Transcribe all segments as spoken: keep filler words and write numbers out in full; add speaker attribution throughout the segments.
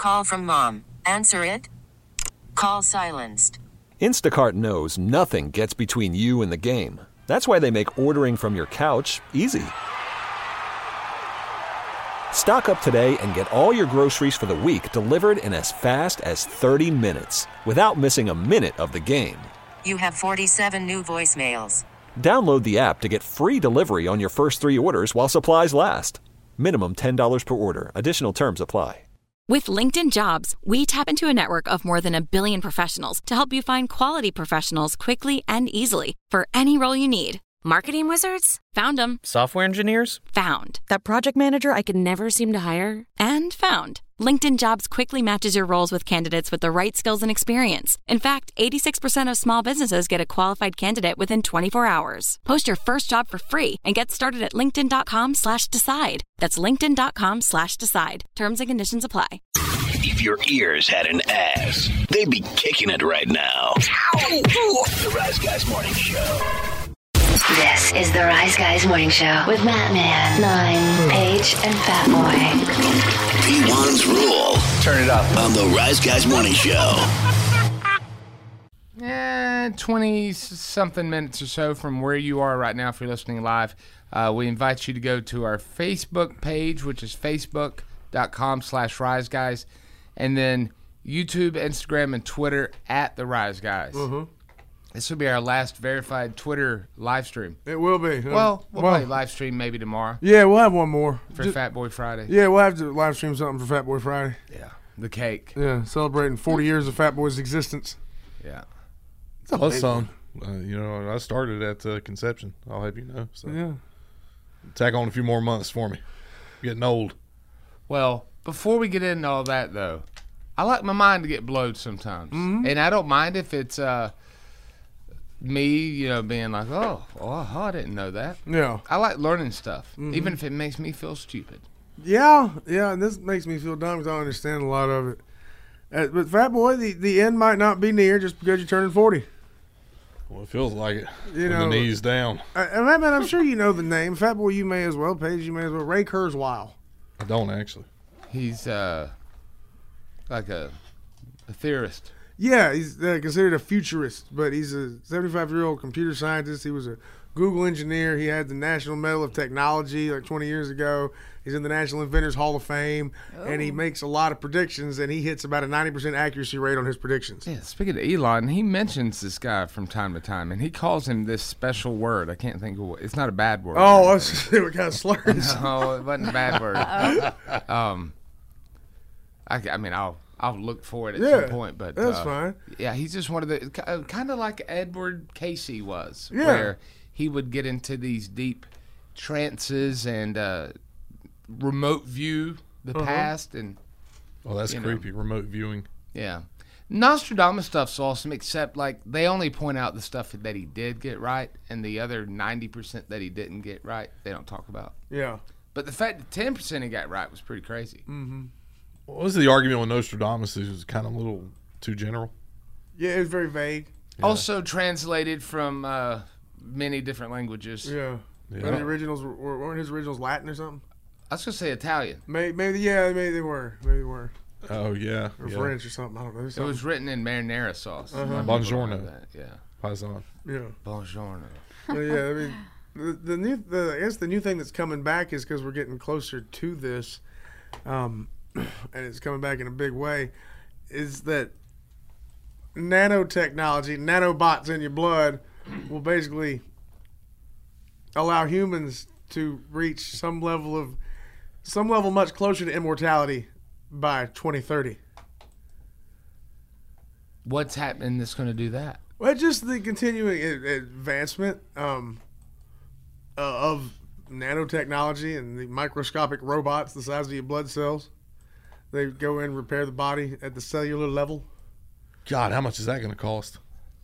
Speaker 1: Call from mom. Answer it. Call silenced.
Speaker 2: Instacart knows nothing gets between you and the game. That's why they make ordering from your couch easy. Stock up today and get all your groceries for the week delivered in as fast as thirty minutes without missing a minute of the game.
Speaker 1: You have forty-seven new voicemails.
Speaker 2: Download the app to get free delivery on your first three orders while supplies last. Minimum ten dollars per order. Additional terms apply.
Speaker 3: With LinkedIn Jobs, we tap into a network of more than a billion professionals to help you find quality professionals quickly and easily for any role you need. Marketing wizards? Found them.
Speaker 4: Software engineers?
Speaker 3: Found. That project manager I could never seem to hire? And found. LinkedIn Jobs quickly matches your roles with candidates with the right skills and experience. In fact, eighty-six percent of small businesses get a qualified candidate within twenty-four hours. Post your first job for free and get started at linkedin.com slash decide. That's linkedin.com slash decide. Terms and conditions apply.
Speaker 5: If your ears had an ass, they'd be kicking it right now. The Rise Guys Morning Show.
Speaker 6: This is the Rise Guys Morning Show with Matt Man, Nine, Paige, and Fat Boy.
Speaker 5: P one's Rule.
Speaker 7: Turn it up.
Speaker 5: On the Rise Guys Morning Show.
Speaker 7: Eh, twenty-something minutes or so from where you are right now if you're listening live. Uh, we invite you to go to our Facebook page, which is facebook.com slash Rise Guys, and then YouTube, Instagram, and Twitter at the Rise Guys.
Speaker 8: Mm-hmm.
Speaker 7: This will be our last verified Twitter live stream.
Speaker 8: It will be.
Speaker 7: Well, we'll
Speaker 8: well,
Speaker 7: probably live stream maybe tomorrow.
Speaker 8: Yeah, we'll have one more.
Speaker 7: For
Speaker 8: Just,
Speaker 7: Fat Boy Friday.
Speaker 8: Yeah, we'll have to live stream something for Fat Boy Friday.
Speaker 7: Yeah, the cake.
Speaker 8: Yeah, celebrating forty years of Fat Boy's existence.
Speaker 7: Yeah.
Speaker 9: Plus some. Uh, you know, I started at uh, conception. I'll have you know. So.
Speaker 8: Yeah.
Speaker 9: Tack on a few more months for me. Getting old.
Speaker 7: Well, before we get into all that, though, I like my mind to get blowed sometimes.
Speaker 8: Mm-hmm.
Speaker 7: And I don't mind if it's uh, me, you know, being like, oh, oh, I didn't know that.
Speaker 8: Yeah.
Speaker 7: I like learning stuff,
Speaker 8: Mm-hmm.
Speaker 7: even if it makes me feel stupid.
Speaker 8: Yeah, yeah, and this makes me feel dumb because I don't understand a lot of it. Uh, but Fat Boy, the, the end might not be near just because you're turning forty.
Speaker 9: Well, it feels like it.
Speaker 8: You
Speaker 9: With
Speaker 8: know,
Speaker 9: the knees down.
Speaker 8: I, I mean, I'm sure you know the name. Fat Boy, you may as well. Paige, you may as well. Ray Kurzweil.
Speaker 9: I don't actually.
Speaker 7: He's uh, like a, a theorist.
Speaker 8: Yeah, he's uh, considered a futurist, but he's a seventy-five-year-old computer scientist. He was a Google engineer. He had the National Medal of Technology like twenty years ago. He's in the National Inventors Hall of Fame, oh. and he makes a lot of predictions, and he hits about a ninety percent accuracy rate on his predictions.
Speaker 7: Yeah, speaking of Elon, he mentions this guy from time to time, and he calls him this special word. I can't think of what. It's not a bad word.
Speaker 8: Oh, I was just saying what kind of slurs.
Speaker 7: No, it wasn't a bad word. um, I, I mean, I'll I'll look for it at
Speaker 8: yeah,
Speaker 7: some point, but
Speaker 8: that's
Speaker 7: uh,
Speaker 8: fine.
Speaker 7: Yeah, he's just one of the kind of like Edward Casey was,
Speaker 8: yeah.
Speaker 7: where he would get into these deep trances and uh, remote view the
Speaker 8: uh-huh.
Speaker 7: past, and
Speaker 9: well, that's creepy. Know. Remote viewing.
Speaker 7: Yeah, Nostradamus stuff's awesome, except like they only point out the stuff that he did get right, and the other ninety percent that he didn't get right, they don't talk about.
Speaker 8: Yeah,
Speaker 7: but the fact that ten percent he got right was pretty crazy.
Speaker 8: Mm-hmm.
Speaker 9: What was the argument with Nostradamus? It was kind of a little too general.
Speaker 8: Yeah, it was very vague.
Speaker 7: Yeah. Also translated from uh, many different languages.
Speaker 8: Yeah. yeah. The originals were, weren't his originals Latin or something?
Speaker 7: I was gonna say Italian.
Speaker 8: Maybe, maybe yeah, maybe they were. Maybe they were.
Speaker 9: Oh yeah.
Speaker 8: Or
Speaker 9: yeah.
Speaker 8: French or something. I don't know. Something.
Speaker 7: It was written in marinara sauce.
Speaker 8: Uh-huh.
Speaker 9: Buongiorno.
Speaker 7: Yeah.
Speaker 9: Paisan.
Speaker 8: Yeah.
Speaker 7: Buongiorno.
Speaker 8: Well, yeah, I mean, the, the new, the, I guess the new thing that's coming back is because we're getting closer to this, um, and it's coming back in a big way, is that nanotechnology, nanobots in your blood, will basically allow humans to reach some level of, some level much closer to immortality by twenty thirty.
Speaker 7: What's happening that's going to do that?
Speaker 8: Well, just the continuing advancement um, uh, of nanotechnology and the microscopic robots the size of your blood cells. They go in and repair the body at the cellular level.
Speaker 9: God, how much is that going to cost?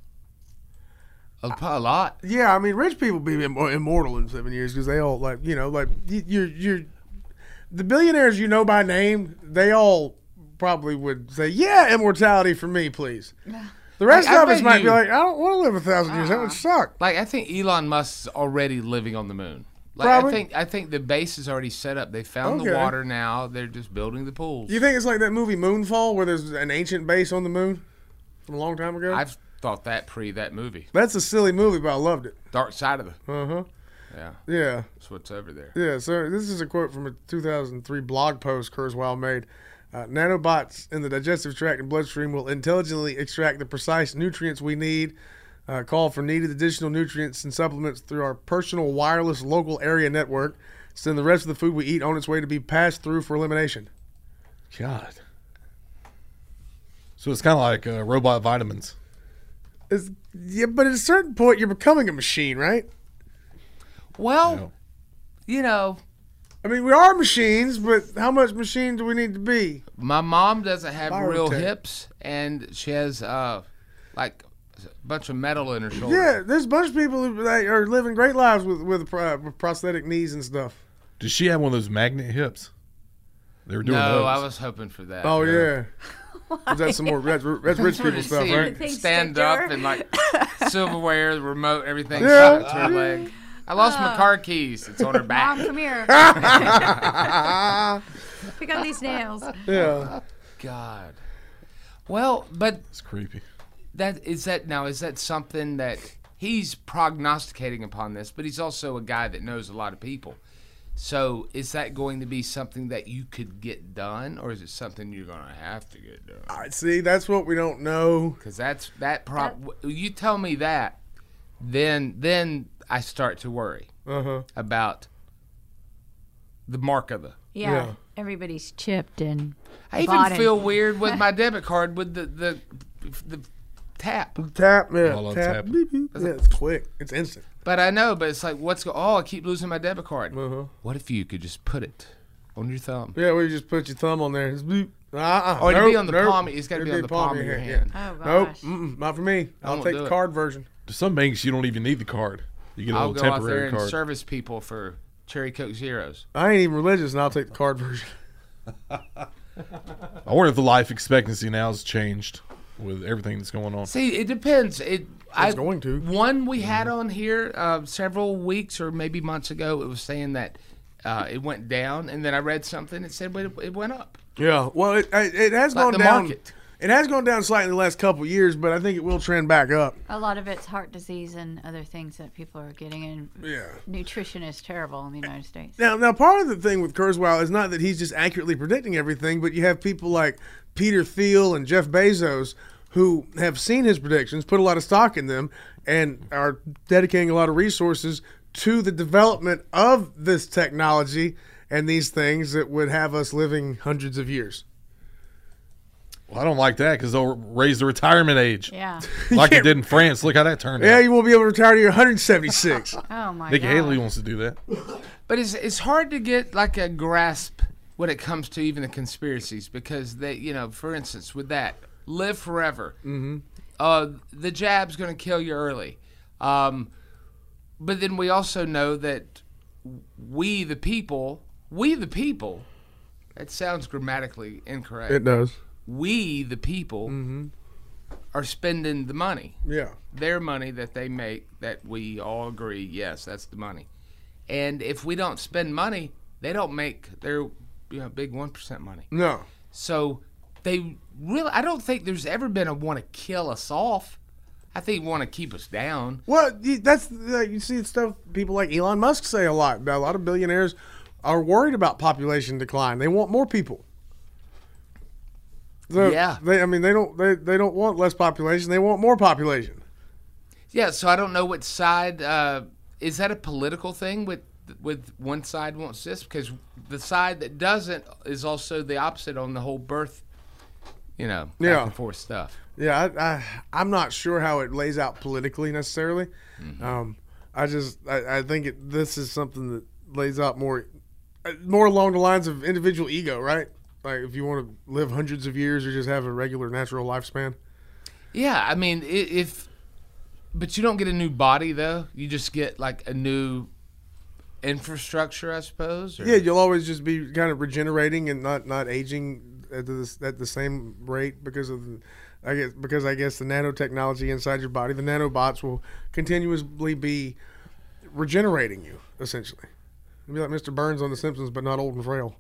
Speaker 7: A lot.
Speaker 8: Yeah, I mean, rich people be immortal in seven years because they all like, you know, like you're you're the billionaires you know by name. They all probably would say, "Yeah, immortality for me, please." The rest like, of us might you, be like, "I don't want to live a thousand uh, years. That would suck."
Speaker 7: Like I think Elon Musk's already living on the moon. Like,
Speaker 8: Probably.
Speaker 7: I think I think the base is already set up. They found
Speaker 8: Okay.
Speaker 7: the water now. They're just building the pools.
Speaker 8: You think it's like that movie Moonfall, where there's an ancient base on the moon from a long time ago?
Speaker 7: I've thought that pre that movie.
Speaker 8: That's a silly movie, but I loved it.
Speaker 7: Dark Side of the.
Speaker 8: Uh huh.
Speaker 7: Yeah.
Speaker 8: Yeah.
Speaker 7: That's what's over there.
Speaker 8: Yeah. So this is a quote from a two thousand three blog post Kurzweil made. Uh, nanobots in the digestive tract and bloodstream will intelligently extract the precise nutrients we need. Uh, call for needed additional nutrients and supplements through our personal wireless local area network. Send the rest of the food we eat on its way to be passed through for elimination.
Speaker 9: God. So it's kind of like uh, robot vitamins.
Speaker 8: It's, yeah, but at a certain point, you're becoming a machine, right?
Speaker 7: Well,
Speaker 9: No.
Speaker 7: you know,
Speaker 8: I mean, we are machines, but how much machine do we need to be?
Speaker 7: my mom doesn't have real
Speaker 8: Biotech.
Speaker 7: hips, and she has uh, like a bunch of metal in her shoulder.
Speaker 8: Yeah, there's a bunch of people who that are living great lives with with, uh, with prosthetic knees and stuff.
Speaker 9: Does she have one of those magnet hips? They were doing
Speaker 7: No,
Speaker 9: those.
Speaker 7: I was hoping for that.
Speaker 8: Oh yeah, is that some more? That's, that's rich
Speaker 7: Sort
Speaker 8: people
Speaker 7: of
Speaker 8: stuff,
Speaker 7: see
Speaker 8: right?
Speaker 7: her stand up and like silverware, the remote, everything
Speaker 8: Yeah.
Speaker 7: stuck to her leg. I lost my car keys. It's on her back.
Speaker 4: Mom, come here. Pick up these nails.
Speaker 8: Yeah.
Speaker 7: God. Well, but
Speaker 9: It's creepy.
Speaker 7: that is that now is that something that he's prognosticating upon this, but he's also a guy that knows a lot of people. So is that going to be something that you could get done, or is it something you're going to have to get done?
Speaker 8: All right, see, that's what we don't know.
Speaker 7: Because that's that prop. You tell me that, then then I start to worry
Speaker 8: Uh huh.
Speaker 7: about the mark of the.
Speaker 4: Yeah,
Speaker 8: Yeah.
Speaker 4: everybody's chipped and
Speaker 7: I even
Speaker 4: bought it.
Speaker 7: feel weird with my debit card with the the the tap.
Speaker 8: Tap, yeah,
Speaker 9: All on
Speaker 8: tap.
Speaker 9: tap.
Speaker 8: Beep, beep. Yeah, it's quick. It's instant.
Speaker 7: But I know, but it's like, what's go? Oh, I keep losing my debit card.
Speaker 8: Uh-huh.
Speaker 7: What if you could just put it on your thumb?
Speaker 8: Yeah, where you just put your thumb on there. It's beep. Uh-uh.
Speaker 7: Oh, it'd
Speaker 8: nope,
Speaker 7: be on the
Speaker 8: nope.
Speaker 7: palm. It's got to be
Speaker 8: It'd
Speaker 7: on the palm of your hand.
Speaker 4: Oh
Speaker 8: Nope,
Speaker 4: gosh.
Speaker 8: mm-mm, not for me.
Speaker 7: I
Speaker 8: I'll
Speaker 7: won't
Speaker 8: take
Speaker 7: do
Speaker 8: the
Speaker 7: it.
Speaker 8: card version.
Speaker 9: To some banks, you don't even need the card. You get a
Speaker 7: I'll
Speaker 9: little
Speaker 7: go out there
Speaker 9: temporary
Speaker 7: and
Speaker 9: card.
Speaker 7: service people for Cherry Coke Zeros.
Speaker 8: I ain't even religious, and I'll take the card version.
Speaker 9: I wonder if the life expectancy now has changed with everything that's going on.
Speaker 7: See, it depends. It. I,
Speaker 8: going to.
Speaker 7: One we had on here uh, several weeks or maybe months ago. It was saying that uh, it went down, and then I read something that said it, it went up.
Speaker 8: Yeah, well, it it has
Speaker 7: Like
Speaker 8: gone
Speaker 7: the
Speaker 8: down.
Speaker 7: market.
Speaker 8: It has gone down slightly in the last couple of years, but I think it will trend back up.
Speaker 4: A lot of it's heart disease and other things that people are getting, and
Speaker 8: Yeah.
Speaker 4: nutrition is terrible in the United States.
Speaker 8: Now, now, part of the thing with Kurzweil is not that he's just accurately predicting everything, but you have people like Peter Thiel and Jeff Bezos who have seen his predictions, put a lot of stock in them, and are dedicating a lot of resources to the development of this technology and these things that would have us living hundreds of years.
Speaker 9: Well, I don't like that because they'll raise the retirement age.
Speaker 4: Yeah.
Speaker 9: Like it did in France. Look how that turned
Speaker 8: Yeah,
Speaker 9: out.
Speaker 8: you won't be able to retire to your one hundred seventy-six.
Speaker 4: Oh my
Speaker 9: Nikki
Speaker 4: god.
Speaker 9: Haley wants to do that.
Speaker 7: But it's it's hard to get like a grasp when it comes to even the conspiracies because they, you know, for instance, with that live forever, mm-hmm. uh, the jab's going to kill you early, um, but then we also know that we the people, we the people, that sounds grammatically incorrect.
Speaker 8: It does.
Speaker 7: We the people
Speaker 8: Mm-hmm.
Speaker 7: are spending the money.
Speaker 8: Yeah.
Speaker 7: Their money that they make that we all agree, yes, that's the money. And if we don't spend money, they don't make their you know big one percent money.
Speaker 8: No.
Speaker 7: So they really, I don't think there's ever been a want to kill us off. I think want to keep us down.
Speaker 8: Well, you- that's uh, you see stuff people like Elon Musk say a lot. A lot of billionaires are worried about population decline. They want more people. So
Speaker 7: Yeah.
Speaker 8: They, I mean, they don't. They, they don't want less population. They want more population.
Speaker 7: Yeah, so I don't know what side, uh, is that a political thing with with one side wants this? Because the side that doesn't is also the opposite on the whole birth, you know, back
Speaker 8: Yeah.
Speaker 7: and forth stuff.
Speaker 8: Yeah, I, I, I'm not sure how it lays out politically necessarily.
Speaker 7: Mm-hmm.
Speaker 8: Um, I just I, I think it, this is something that lays out more uh, more along the lines of individual ego, right? Like if you want to live hundreds of years or just have a regular natural lifespan.
Speaker 7: Yeah, I mean, i- if, but you don't get a new body though. You just get like a new infrastructure, I suppose. Or?
Speaker 8: Yeah, you'll always just be kind of regenerating and not, not aging at the, at the same rate because of the, I guess because I guess the nanotechnology inside your body, the nanobots will continuously be regenerating you essentially. He'd be like Mister Burns on The Simpsons, but not old and frail.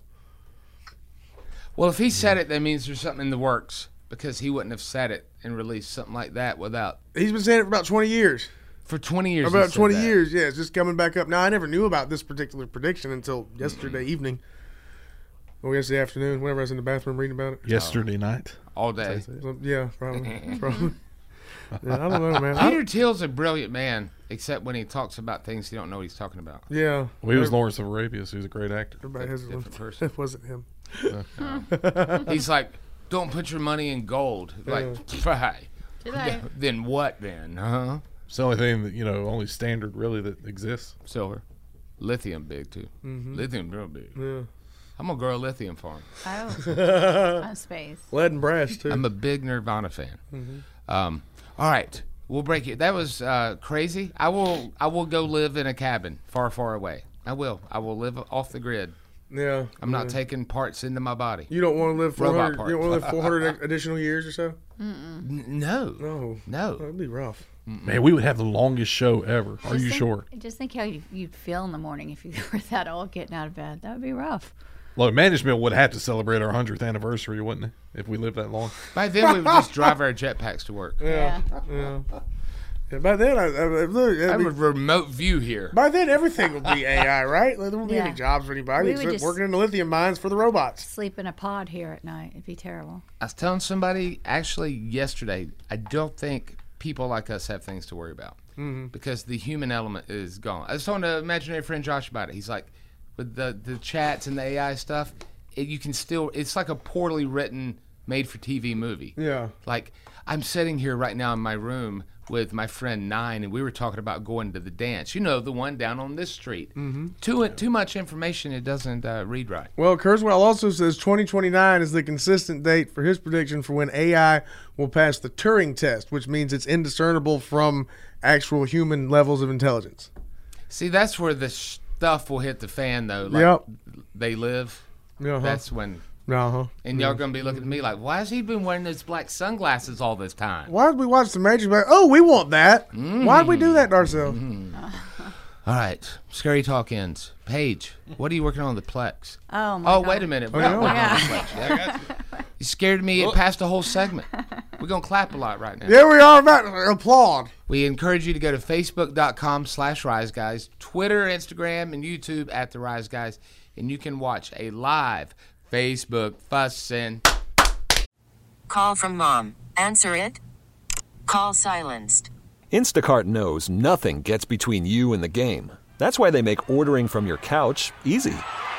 Speaker 7: Well, if he said it, that means there's something in the works, because he wouldn't have said it and released something like that without.
Speaker 8: He's been saying it for about twenty years.
Speaker 7: For twenty years.
Speaker 8: About twenty years, yeah. It's just coming back up. Now, I never knew about this particular prediction until yesterday mm-hmm. evening. Or yesterday afternoon, whenever I was in the bathroom reading about it.
Speaker 9: Yesterday oh. night.
Speaker 7: All day.
Speaker 8: So, yeah, probably. probably. Yeah, I don't know, man.
Speaker 7: Peter Thiel's a brilliant man, except when he talks about things you don't know what he's talking about.
Speaker 8: Yeah.
Speaker 9: Well, he was Lawrence of Arabia, so he was a great actor.
Speaker 8: Everybody has a different person. It wasn't him.
Speaker 7: Uh, he's like, don't put your money in gold. Like, yeah.
Speaker 4: Did I?
Speaker 7: Then what then, huh?
Speaker 9: It's the only thing that, you know, only standard really that exists.
Speaker 7: Silver. Lithium big, too.
Speaker 8: Mm-hmm.
Speaker 7: Lithium real big.
Speaker 8: Yeah.
Speaker 7: I'm going to grow a lithium farm.
Speaker 4: Oh. On space.
Speaker 8: Lead and brass, too.
Speaker 7: I'm a big Nirvana fan.
Speaker 8: Mm-hmm.
Speaker 7: Um, all right. We'll break it. That was uh, crazy. I will I will go live in a cabin far, far away. I will. I will live off the grid.
Speaker 8: Yeah.
Speaker 7: I'm not
Speaker 8: yeah.
Speaker 7: taking parts into my body.
Speaker 8: You don't want to live four hundred,
Speaker 7: Robot
Speaker 8: you don't want to live four hundred additional years or so?
Speaker 7: N- no.
Speaker 8: No.
Speaker 7: No.
Speaker 8: That'd be rough.
Speaker 9: Mm-mm. Man, we would have the longest show ever. Are
Speaker 4: Just
Speaker 9: you
Speaker 4: think,
Speaker 9: sure?
Speaker 4: Just think how you, you'd feel in the morning if you were that old getting out of bed. That would be rough.
Speaker 9: Look, management would have to celebrate our hundredth anniversary, wouldn't it, if we lived that long?
Speaker 7: By then, we would just drive our jetpacks to work.
Speaker 8: Yeah. Yeah. yeah. yeah by then, I, I, look,
Speaker 7: I have a remote view here.
Speaker 8: By then, everything would be A I, right? Like, there won't be
Speaker 4: Yeah.
Speaker 8: any jobs for anybody
Speaker 4: We would
Speaker 8: except
Speaker 4: just-
Speaker 8: working in the lithium mines for the robots.
Speaker 4: Sleep in a pod here at night. It'd be terrible.
Speaker 7: I was telling somebody actually yesterday, I don't think people like us have things to worry about
Speaker 8: mm-hmm.
Speaker 7: because the human element is gone. I was talking to imaginary friend Josh about it. He's like, with the, the chats and the A I stuff, it, you can still, it's like a poorly written, made for T V movie.
Speaker 8: Yeah.
Speaker 7: Like, I'm sitting here right now in my room with my friend Nine, and we were talking about going to the dance. You know, the one down on this street.
Speaker 8: Mm-hmm.
Speaker 7: Too too much information, it doesn't uh, read right.
Speaker 8: Well, Kurzweil also says twenty twenty-nine is the consistent date for his prediction for when A I will pass the Turing test, which means it's indiscernible from actual human levels of intelligence.
Speaker 7: See, that's where the stuff will hit the fan, though. Like
Speaker 8: Yep.
Speaker 7: they live.
Speaker 8: Uh-huh.
Speaker 7: That's when.
Speaker 8: Uh-huh.
Speaker 7: And y'all going to be looking at me like, why has he been wearing those black sunglasses all this time?
Speaker 8: Why did we watch the Matrix? Like, oh, we want that. Mm. Why did we do that to ourselves?
Speaker 7: Mm. All right. Scary Talk ends. Paige, what are you working on the Plex?
Speaker 4: Oh, my
Speaker 7: Oh,
Speaker 4: God.
Speaker 7: wait a minute.
Speaker 8: Oh,
Speaker 7: We're not
Speaker 8: yeah.
Speaker 7: working on the Plex yet. You scared me. It passed a whole segment. We're going to clap a lot right now.
Speaker 8: Yeah, we are about to applaud.
Speaker 7: We encourage you to go to facebook.com slash Rise Guys, Twitter, Instagram, and YouTube at The Rise Guys, and you can watch a live Facebook fussing.
Speaker 1: Call from mom. Answer it. Call silenced.
Speaker 2: Instacart knows nothing gets between you and the game. That's why they make ordering from your couch easy.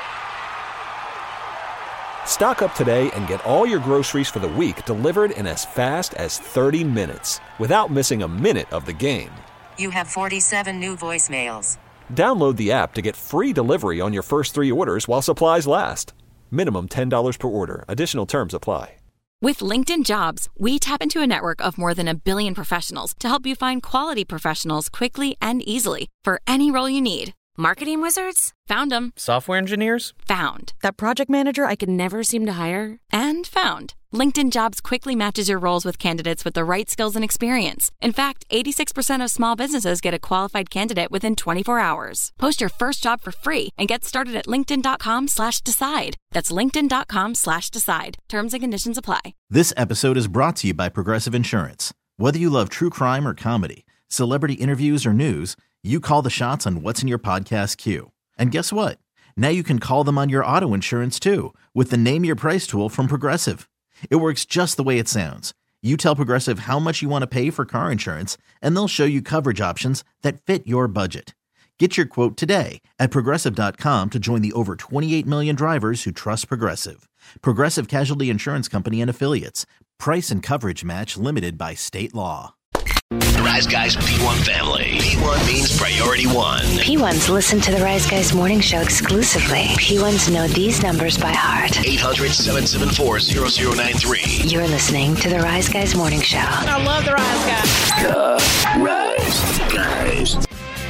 Speaker 2: Stock up today and get all your groceries for the week delivered in as fast as thirty minutes without missing a minute of the game.
Speaker 1: You have forty-seven new voicemails.
Speaker 2: Download the app to get free delivery on your first three orders while supplies last. Minimum ten dollars per order. Additional terms apply.
Speaker 3: With LinkedIn Jobs, we tap into a network of more than a billion professionals to help you find quality professionals quickly and easily for any role you need. Marketing wizards? Found them.
Speaker 10: Software engineers?
Speaker 3: Found. That project manager I could never seem to hire? And found. LinkedIn Jobs quickly matches your roles with candidates with the right skills and experience. In fact, eighty-six percent of small businesses get a qualified candidate within twenty-four hours. Post your first job for free and get started at linkedin.com slash decide. That's linkedin.com slash decide. Terms and conditions apply.
Speaker 11: This episode is brought to you by Progressive Insurance. Whether you love true crime or comedy, celebrity interviews or news, you call the shots on what's in your podcast queue. And guess what? Now you can call them on your auto insurance too with the Name Your Price tool from Progressive. It works just the way it sounds. You tell Progressive how much you want to pay for car insurance, and they'll show you coverage options that fit your budget. Get your quote today at Progressive dot com to join the over twenty-eight million drivers who trust Progressive. Progressive Casualty Insurance Company and Affiliates. Price and coverage match limited by state law.
Speaker 5: The Rise Guys P one family. P one means priority one.
Speaker 6: P ones listen to the Rise Guys morning show exclusively. P ones know these numbers by heart.
Speaker 5: eight hundred, seven seven four, zero zero nine three.
Speaker 6: You're listening to the Rise Guys morning show.
Speaker 12: I love the Rise Guys.
Speaker 5: The Rise Guys.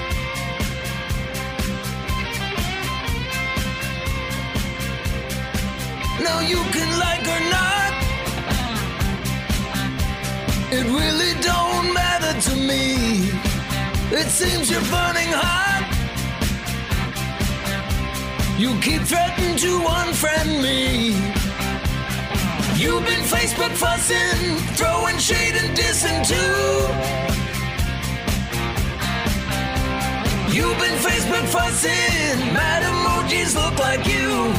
Speaker 13: Now you can like or not. It really don't matter to me. It seems you're burning hot. You keep threatening to unfriend me. You've been Facebook fussing, throwing shade and dissing too. You've been Facebook fussing, mad emojis look like you.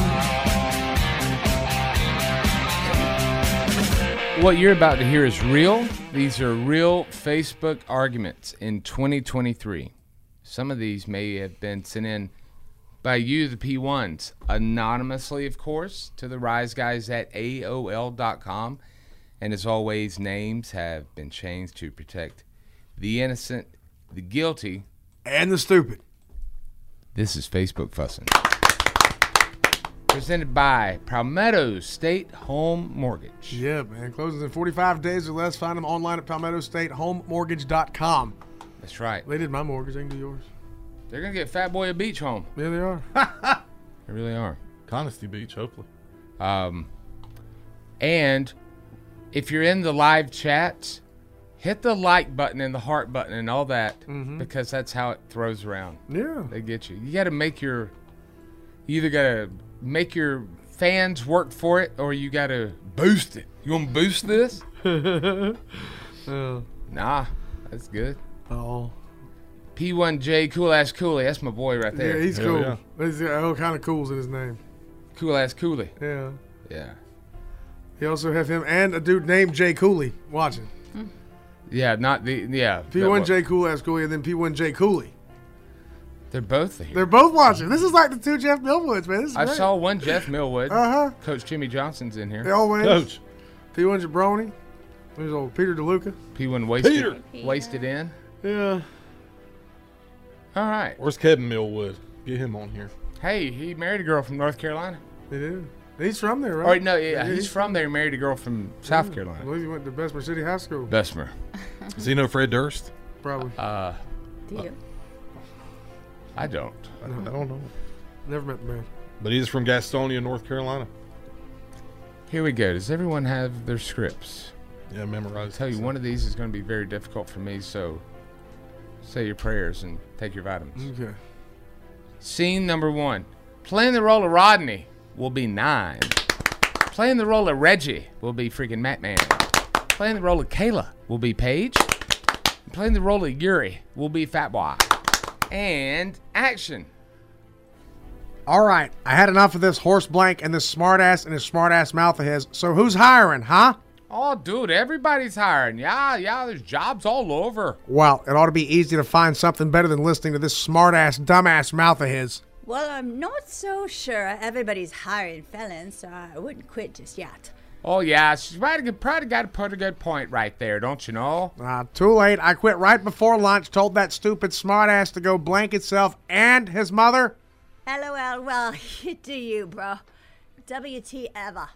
Speaker 7: What you're about to hear is real. These are real Facebook arguments in twenty twenty-three. Some of these may have been sent in by you, the P ones, anonymously, of course, to the Rise Guys at A O L dot com. And as always, names have been changed to protect the innocent, the guilty,
Speaker 8: and the stupid.
Speaker 7: This is Facebook Fussing. Presented by Palmetto State Home Mortgage.
Speaker 8: Yeah, man. Closes in forty-five days or less. Find them online at palmetto state home mortgage dot com.
Speaker 7: That's right.
Speaker 8: They did my mortgage. They can do yours.
Speaker 7: They're going to get Fat Boy a beach home.
Speaker 8: Yeah, they are.
Speaker 7: They really are.
Speaker 9: Conisty Beach, hopefully.
Speaker 7: Um, and if you're in the live chat, hit the like button and the heart button and all that,
Speaker 8: mm-hmm.
Speaker 7: because that's how it throws around.
Speaker 8: Yeah.
Speaker 7: They get you. You got to make your, you either got to make your fans work for it or you got to boost it. You want to boost this?
Speaker 8: uh,
Speaker 7: nah, that's good.
Speaker 8: Oh.
Speaker 7: P one J Cool Ass Cooley. That's my boy right there.
Speaker 8: Yeah, he's
Speaker 9: Hell
Speaker 8: cool.
Speaker 9: yeah.
Speaker 8: He's got all kind of cools in his name.
Speaker 7: Cool Ass Cooley.
Speaker 8: Yeah.
Speaker 7: Yeah.
Speaker 8: You also have him and a dude named Jay Cooley watching.
Speaker 7: Yeah, not the, yeah.
Speaker 8: P one J Cool Ass Cooley and then P one J Cooley.
Speaker 7: They're both here.
Speaker 8: They're both watching. This is like the two Jeff Millwoods, man. This is
Speaker 7: I
Speaker 8: great.
Speaker 7: saw one Jeff Millwood.
Speaker 8: Uh-huh.
Speaker 7: Coach Jimmy Johnson's in here.
Speaker 8: They always.
Speaker 9: Coach.
Speaker 8: P one Jabroni. There's old Peter DeLuca.
Speaker 7: P one wasted,
Speaker 9: Peter.
Speaker 7: wasted in.
Speaker 8: Yeah.
Speaker 7: All right.
Speaker 9: Where's Kevin Millwood? Get him on here.
Speaker 7: Hey, he married a girl from North Carolina.
Speaker 8: He did. He's from there, right?
Speaker 7: Or no, yeah, he's from there. Married a girl from South
Speaker 8: I
Speaker 7: Carolina.
Speaker 8: believe he went to Bessemer City High School.
Speaker 7: Bessemer.
Speaker 9: Does he know Fred Durst?
Speaker 8: Probably.
Speaker 7: Uh,
Speaker 4: Do you?
Speaker 7: I don't.
Speaker 9: I don't, I don't know.
Speaker 8: Never met the man.
Speaker 9: But he's from Gastonia, North Carolina.
Speaker 7: Here we go. Does everyone have their scripts?
Speaker 9: Yeah, memorized.
Speaker 7: I'll tell you, one of these is going to be very difficult for me, so say your prayers and take your vitamins.
Speaker 8: Okay.
Speaker 7: Scene number one. Playing the role of Rodney will be nine. Playing the role of Reggie will be freaking Matt Man. Playing the role of Kayla will be Paige. Playing the role of Yuri will be Fat Boy. And action.
Speaker 8: All right. I had enough of this horse blank and this smartass and his smartass mouth of his. So who's hiring, huh?
Speaker 7: Oh, dude, everybody's hiring. Yeah, yeah, there's jobs all over.
Speaker 8: Well, it ought to be easy to find something better than listening to this smartass, dumbass mouth of his.
Speaker 10: Well, I'm not so sure everybody's hiring felons, so I wouldn't quit just yet.
Speaker 7: Oh, yeah, she's probably, probably got to put a good point right there, don't you know?
Speaker 8: Uh, too late. I quit right before lunch, told that stupid smartass to go blank itself and his mother.
Speaker 10: LOL, well, do you, bro. W T ever.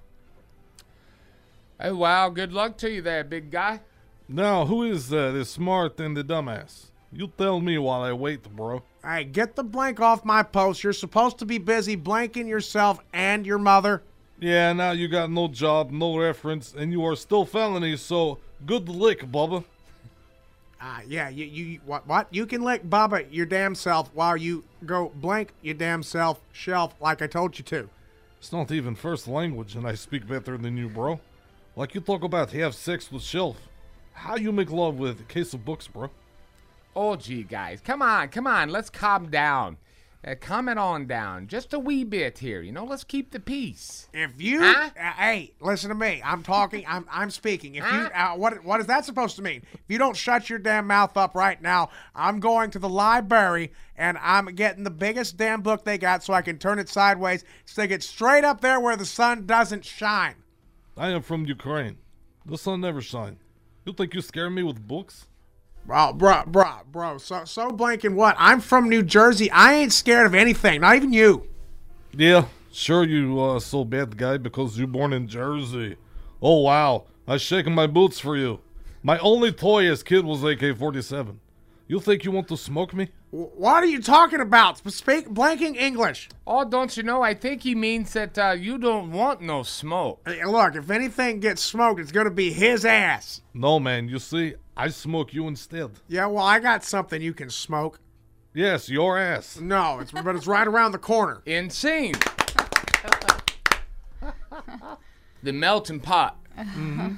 Speaker 7: Oh, wow, good luck to you there, big guy.
Speaker 9: Now, who is uh, the smart and the dumbass? You tell me while I wait, bro.
Speaker 8: Hey, get the blank off my post. You're supposed to be busy blanking yourself and your mother.
Speaker 9: Yeah, now you got no job, no reference, and you are still felony, so good lick, Bubba.
Speaker 8: Ah, uh, yeah, you, you, what, what? You can lick Bubba your damn self while you go blank your damn self shelf like I told you to.
Speaker 9: It's not even first language, and I speak better than you, bro. Like you talk about have sex with shelf. How you make love with a case of books, bro?
Speaker 7: Oh, gee, guys, come on, come on, let's calm down. Uh, calm it on down, just a wee bit here, you know, let's keep the peace.
Speaker 8: If you,
Speaker 7: huh?
Speaker 8: uh, hey, listen to me, I'm talking, I'm I'm speaking. If huh? you, uh, what what is that supposed to mean? If you don't shut your damn mouth up right now, I'm going to the library and I'm getting the biggest damn book they got so I can turn it sideways, stick it straight up there where the sun doesn't shine.
Speaker 9: I am from Ukraine. The sun never shines. You think you scare me with books?
Speaker 8: Bro, bro, bro, bro, so, so blanking what? I'm from New Jersey. I ain't scared of anything, not even you.
Speaker 9: Yeah, sure you uh so bad guy because you born in Jersey. Oh, wow. I shaking my boots for you. My only toy as kid was A K forty-seven. You think you want to smoke me?
Speaker 8: What are you talking about? Speak blanking English.
Speaker 7: Oh, don't you know? I think he means that uh, you don't want no smoke.
Speaker 8: Hey, look, if anything gets smoked, it's going to be his ass.
Speaker 9: No, man. You see, I smoke you instead.
Speaker 8: Yeah, well, I got something you can smoke.
Speaker 9: Yes, your ass.
Speaker 8: No, it's but it's right around the corner.
Speaker 7: Insane. The melting pot.
Speaker 8: Mm-hmm.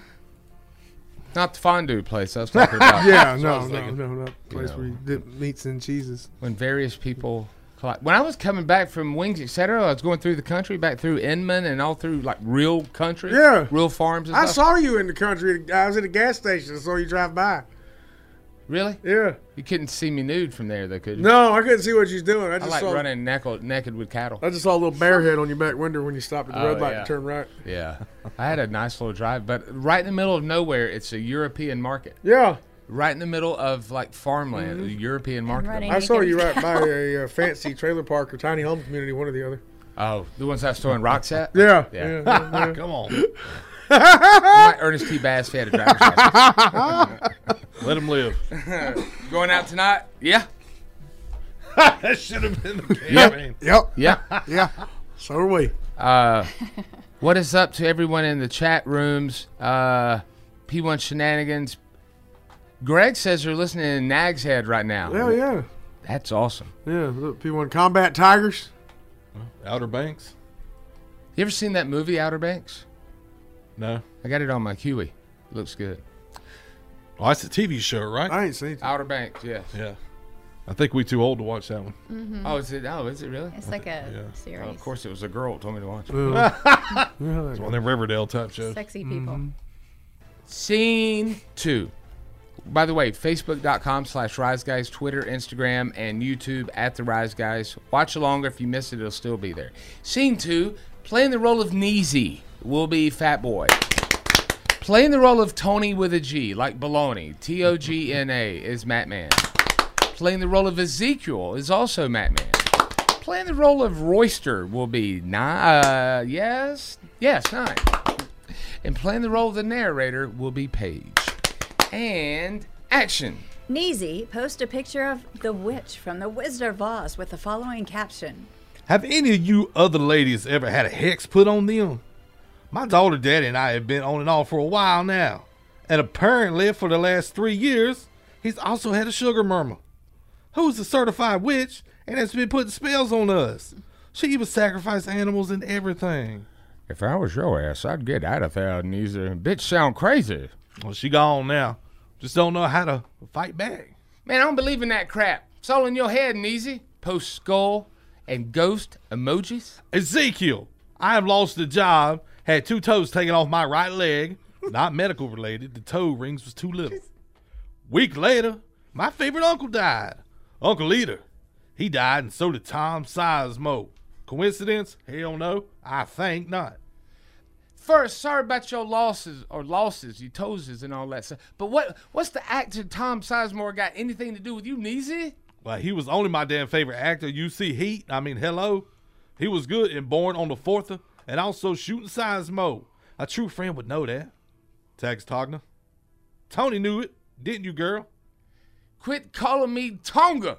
Speaker 7: Not the fondue place I was talking about.
Speaker 8: Yeah,
Speaker 7: That's what I
Speaker 8: no,
Speaker 7: was
Speaker 8: no,
Speaker 7: thinking.
Speaker 8: no, no. Place
Speaker 7: You know,
Speaker 8: where you dip meats and cheeses.
Speaker 7: when various people collide. When I was coming back from Wings, et cetera, I was going through the country, back through Inman and all through like real country.
Speaker 8: Yeah.
Speaker 7: Real farms and
Speaker 8: I
Speaker 7: stuff.
Speaker 8: saw you in the country. I was at a gas station. I saw you drive by.
Speaker 7: Really?
Speaker 8: Yeah.
Speaker 7: You couldn't see me nude from there, though, could you?
Speaker 8: No, I couldn't see what you was doing. I
Speaker 7: I
Speaker 8: just
Speaker 7: like
Speaker 8: saw.
Speaker 7: running naked, naked with cattle.
Speaker 8: I just saw a little bear head on your back window when you stopped at the
Speaker 7: Oh,
Speaker 8: red light
Speaker 7: yeah.
Speaker 8: and turned right.
Speaker 7: Yeah. I had a nice little drive, but right in the middle of nowhere, it's a European market.
Speaker 8: Yeah.
Speaker 7: Right in the middle of like farmland,
Speaker 8: Mm-hmm.
Speaker 7: a European market.
Speaker 8: I saw you right by a uh, fancy trailer park or tiny home community, one or the other.
Speaker 7: Oh, the ones I was throwing rocks at?
Speaker 8: Yeah.
Speaker 7: Yeah.
Speaker 8: yeah, yeah, yeah.
Speaker 9: Come on.
Speaker 7: Like Ernest T. Bass if he had a driver's license.
Speaker 9: Let him live.
Speaker 7: Going out tonight? Yeah.
Speaker 9: That should have been the
Speaker 7: Yep.
Speaker 9: campaign.
Speaker 8: Yep.
Speaker 7: Yeah.
Speaker 8: Yeah. So are we.
Speaker 7: Uh, what is up to everyone in the chat rooms? Uh, P one Shenanigans. Greg says they're listening to Nag's Head right now.
Speaker 8: Hell yeah.
Speaker 7: That's awesome.
Speaker 8: Yeah. Look, P one Combat Tigers.
Speaker 9: Outer Banks?
Speaker 7: You ever seen that movie, Outer Banks?
Speaker 9: No.
Speaker 7: I got it on my Q E. Looks good.
Speaker 9: Oh, that's a T V show, right?
Speaker 8: I ain't seen it.
Speaker 7: Outer Banks, yes.
Speaker 9: Yeah. I think we too old to watch that one.
Speaker 4: Mm-hmm.
Speaker 7: Oh, is it? Oh, is it really?
Speaker 4: It's like a
Speaker 9: Yeah.
Speaker 4: series.
Speaker 7: Oh, of course, it was a girl that told me to watch it.
Speaker 8: Yeah.
Speaker 9: It's one of them Riverdale type shows.
Speaker 4: Sexy people.
Speaker 7: Scene two. By the way, Facebook.com slash Rise Guys, Twitter, Instagram, and YouTube at The Rise Guys. Watch along. If you miss it, it'll still be there. Scene two, playing the role of Neezy will be Fat Boy. Playing the role of Tony with a G, like Baloney, T O G N A, is Matt Man. Playing the role of Ezekiel is also Matt Man. Playing the role of Royster will be nine. Uh, yes? Yes, nine. And playing the role of the narrator will be Paige. And action.
Speaker 10: Neezy post a picture of the witch from the Wizard of Oz with the following caption.
Speaker 9: Have any of you other ladies ever had a hex put on them? My daughter, daddy, and I have been on and off for a while now. And apparently, for the last three years, he's also had a sugar mama. Who's a certified witch and has been putting spells on us. She even sacrificed animals and everything.
Speaker 7: If I was your ass, I'd get out of there, Neezy. Bitch sound crazy.
Speaker 9: Well, she gone now. Just don't know how to fight back.
Speaker 7: Man, I don't believe in that crap. It's all in your head, Neezy. Post skull and ghost emojis.
Speaker 9: Ezekiel, I have lost a job, had two toes taken off my right leg. Not medical related. The toe rings was too little. Week later, my favorite uncle died. Uncle Eater. He died, and so did Tom Sizemo. Coincidence? Hell no. I think not.
Speaker 7: First, sorry about your losses or losses, your toeses and all that stuff. But what what's the actor Tom Sizemore got anything to do with you, Neezy?
Speaker 9: Well, he was only my damn favorite actor. You see Heat? I mean, hello. He was good in Born on the Fourth and also Shooting Sizemo. A true friend would know that. Tax Togner. Tony knew it, didn't you, girl?
Speaker 7: Quit calling me Tonga.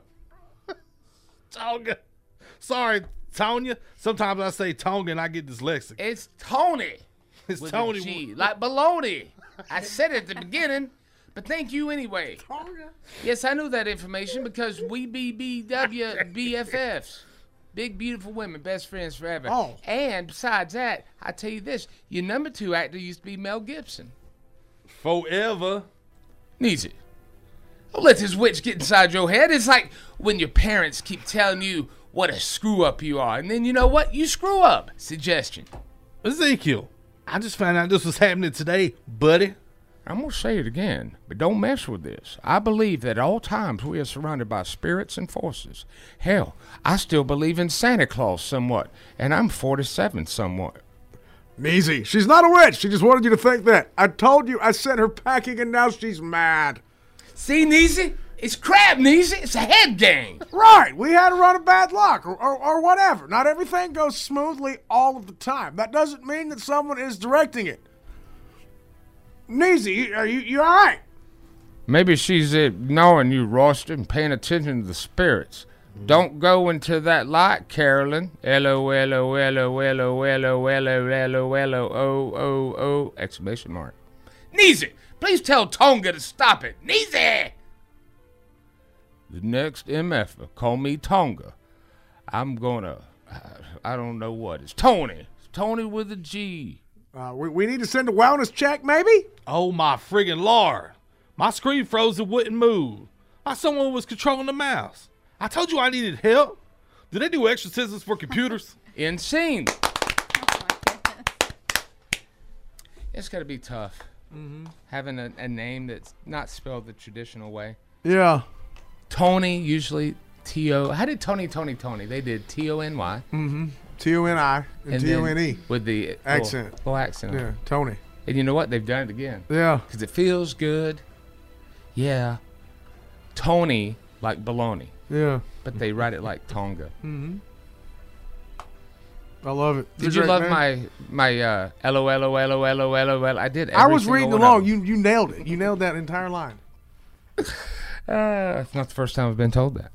Speaker 9: Tonga. Sorry, Tonya. Sometimes I say Tonga and I get dyslexic.
Speaker 7: It's Tony.
Speaker 9: It's
Speaker 7: with
Speaker 9: Tony.
Speaker 7: a G, like baloney. I said it at the beginning, but thank you anyway.
Speaker 8: Tonga.
Speaker 7: Yes, I knew that information because we be B W B F Fs. Big, beautiful women, best friends forever.
Speaker 8: Oh.
Speaker 7: And besides that, I tell you this, your number two actor used to be Mel Gibson.
Speaker 9: Forever.
Speaker 7: Neezy. Don't let this witch get inside your head. It's like when your parents keep telling you what a screw up you are, and then you know what? You screw up. Suggestion.
Speaker 9: Ezekiel, I just found out this was happening today, buddy.
Speaker 7: I'm going to say it again, but don't mess with this. I believe that at all times we are surrounded by spirits and forces. Hell, I still believe in Santa Claus somewhat, and I'm forty-seven somewhat.
Speaker 8: Neezy, she's not a witch. She just wanted you to think that. I told you I sent her packing and now she's mad.
Speaker 7: See, Neezy? It's crap, Neezy. It's a head game.
Speaker 8: Right. We had a run of bad luck or, or, or whatever. Not everything goes smoothly all of the time. That doesn't mean that someone is directing it. Neezy, are you, you all right?
Speaker 7: Maybe she's ignoring you, Roster, and paying attention to the spirits. Don't go into that light, Carolyn. L O L O L O L O L O L O L O L O O O O exclamation mark. Neezy, please tell Tonga to stop it. Neezy! the next M F, call me Tonga. I'm gonna, I don't know what. It's Tony. It's Tony with a G.
Speaker 8: Uh, we, we need to send a wellness check, maybe?
Speaker 9: Oh, my friggin' Lord. My screen froze and wouldn't move. Like someone was controlling the mouse. I told you I needed help. Do they do exorcisms for computers?
Speaker 7: Insane. It's got to be tough. Mm-hmm. Having a, a name that's not spelled the traditional way.
Speaker 8: Yeah.
Speaker 7: Tony, usually T O. How did Tony, Tony, Tony? They did T O N Y.
Speaker 8: Mm-hmm. T O N I and T O N E.
Speaker 7: With the
Speaker 8: accent.
Speaker 7: Little, little accent.
Speaker 8: Yeah, Tony.
Speaker 7: And you know what? They've done it again.
Speaker 8: Yeah.
Speaker 7: Because it feels good. Yeah. Tony, like baloney.
Speaker 8: Yeah.
Speaker 7: But they write it like Tonga.
Speaker 8: Mm-hmm. I love it.
Speaker 7: Did you love my my uh, L O L O L O L O L O L? I did.
Speaker 8: I was reading along. You you nailed it. You nailed that entire line.
Speaker 7: Uh, it's not the first time I've been told that.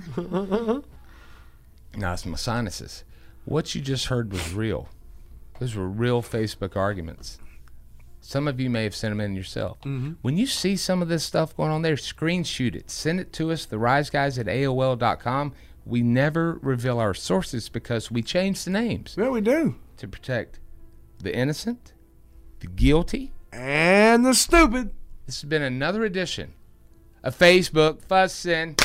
Speaker 7: No, it's my sinuses. What you just heard was real. Those were real Facebook arguments. Some of you may have sent them in yourself.
Speaker 8: Mm-hmm.
Speaker 7: When you see some of this stuff going on there, screenshot it. Send it to us, the rise guys at A O L dot com. We never reveal our sources because we change the names.
Speaker 8: Yeah, we do.
Speaker 7: To protect the innocent, the guilty,
Speaker 8: and the stupid.
Speaker 7: This has been another edition of Facebook Fussin'.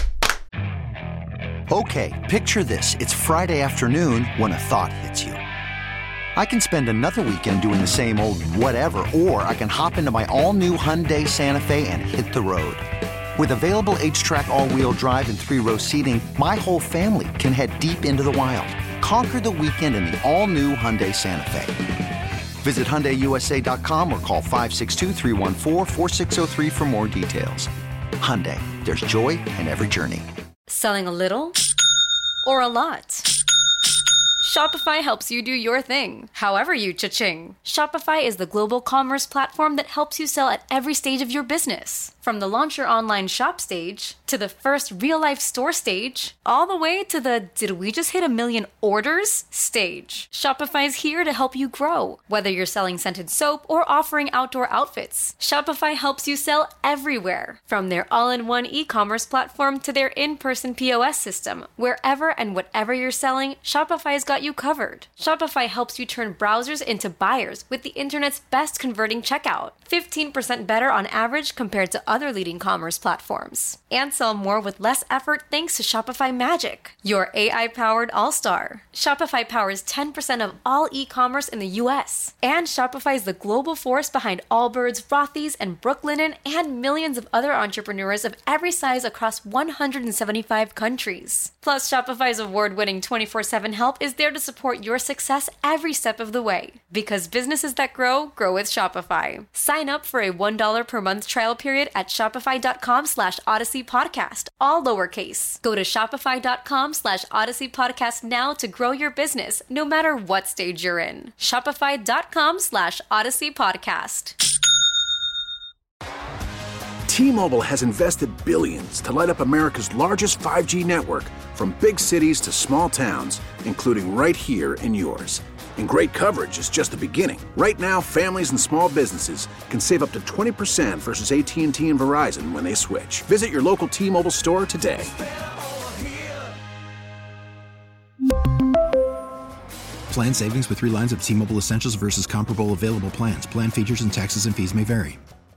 Speaker 14: Okay, picture this. It's Friday afternoon when a thought hits you. I can spend another weekend doing the same old whatever, or I can hop into my all-new Hyundai Santa Fe and hit the road. With available H-Track all-wheel drive and three-row seating, my whole family can head deep into the wild. Conquer the weekend in the all-new Hyundai Santa Fe. Visit Hyundai U S A dot com or call five six two, three one four, four six zero three for more details. Hyundai, there's joy in every journey.
Speaker 15: Selling a little or a lot? Shopify helps you do your thing, however you cha-ching. Shopify is the global commerce platform that helps you sell at every stage of your business. From the launch your online shop stage, to the first real-life store stage, all the way to the did we just hit a million orders stage. Shopify's here to help you grow. Whether you're selling scented soap or offering outdoor outfits, Shopify helps you sell everywhere. From their all-in-one e-commerce platform to their in-person P O S system, wherever and whatever you're selling, Shopify's got you covered. Shopify helps you turn browsers into buyers with the internet's best converting checkout. fifteen percent better on average compared to other leading commerce platforms. And sell more with less effort thanks to Shopify Magic, your A I-powered all-star. Shopify powers ten percent of all e-commerce in the U S. And Shopify is the global force behind Allbirds, Rothy's, and Brooklinen, and millions of other entrepreneurs of every size across one hundred seventy-five countries. Plus, Shopify's award-winning twenty-four seven help is there to support your success every step of the way. Because businesses that grow, grow with Shopify. Sign up for a one dollar per month trial period at shopify.com slash Odyssey Podcast, all lowercase. Go to shopify.com slash Odyssey Podcast now to grow your business, no matter what stage you're in. Shopify.com slash Odyssey Podcast.
Speaker 16: T-Mobile has invested billions to light up America's largest five G network, from big cities to small towns, including right here in yours. And great coverage is just the beginning. Right now, families and small businesses can save up to twenty percent versus A T and T and Verizon when they switch. Visit your local T-Mobile store today.
Speaker 17: Plan savings with three lines of T-Mobile Essentials versus comparable available plans. Plan features and taxes and fees may vary.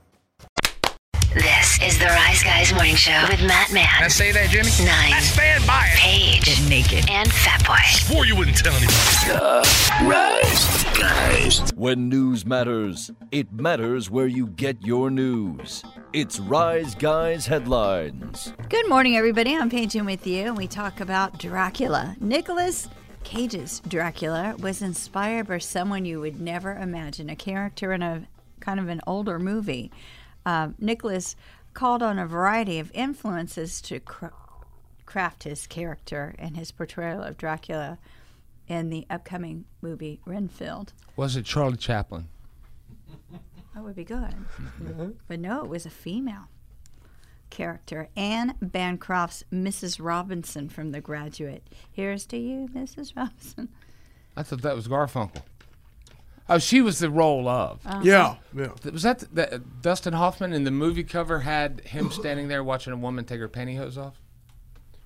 Speaker 6: This is the Rise Guys Morning Show with Matt Man.
Speaker 5: Can I say that, Jimmy?
Speaker 6: Nine.
Speaker 5: I stand by it.
Speaker 6: Paige.
Speaker 5: Get naked.
Speaker 6: And Fat Boy.
Speaker 5: Swore you wouldn't tell anybody.
Speaker 18: The Rise Guys. When news matters, it matters where you get your news. It's Rise Guys Headlines.
Speaker 10: Good morning, everybody. I'm Paige in with you, and we talk about Dracula. Nicolas Cage's Dracula was inspired by someone you would never imagine, a character in a kind of an older movie. Uh, Nicholas called on a variety of influences to cra- craft his character and his portrayal of Dracula in the upcoming movie Renfield.
Speaker 7: Was it Charlie Chaplin?
Speaker 10: That would be good. Mm-hmm. But no, it was a female character. Anne Bancroft's Missus Robinson from The Graduate. Here's to you, Missus Robinson.
Speaker 7: I thought that was Garfunkel. Oh, she was the role of.
Speaker 8: Uh-huh. Yeah, yeah.
Speaker 7: Was that, the, that Dustin Hoffman in the movie cover had him standing there watching a woman take her pantyhose off?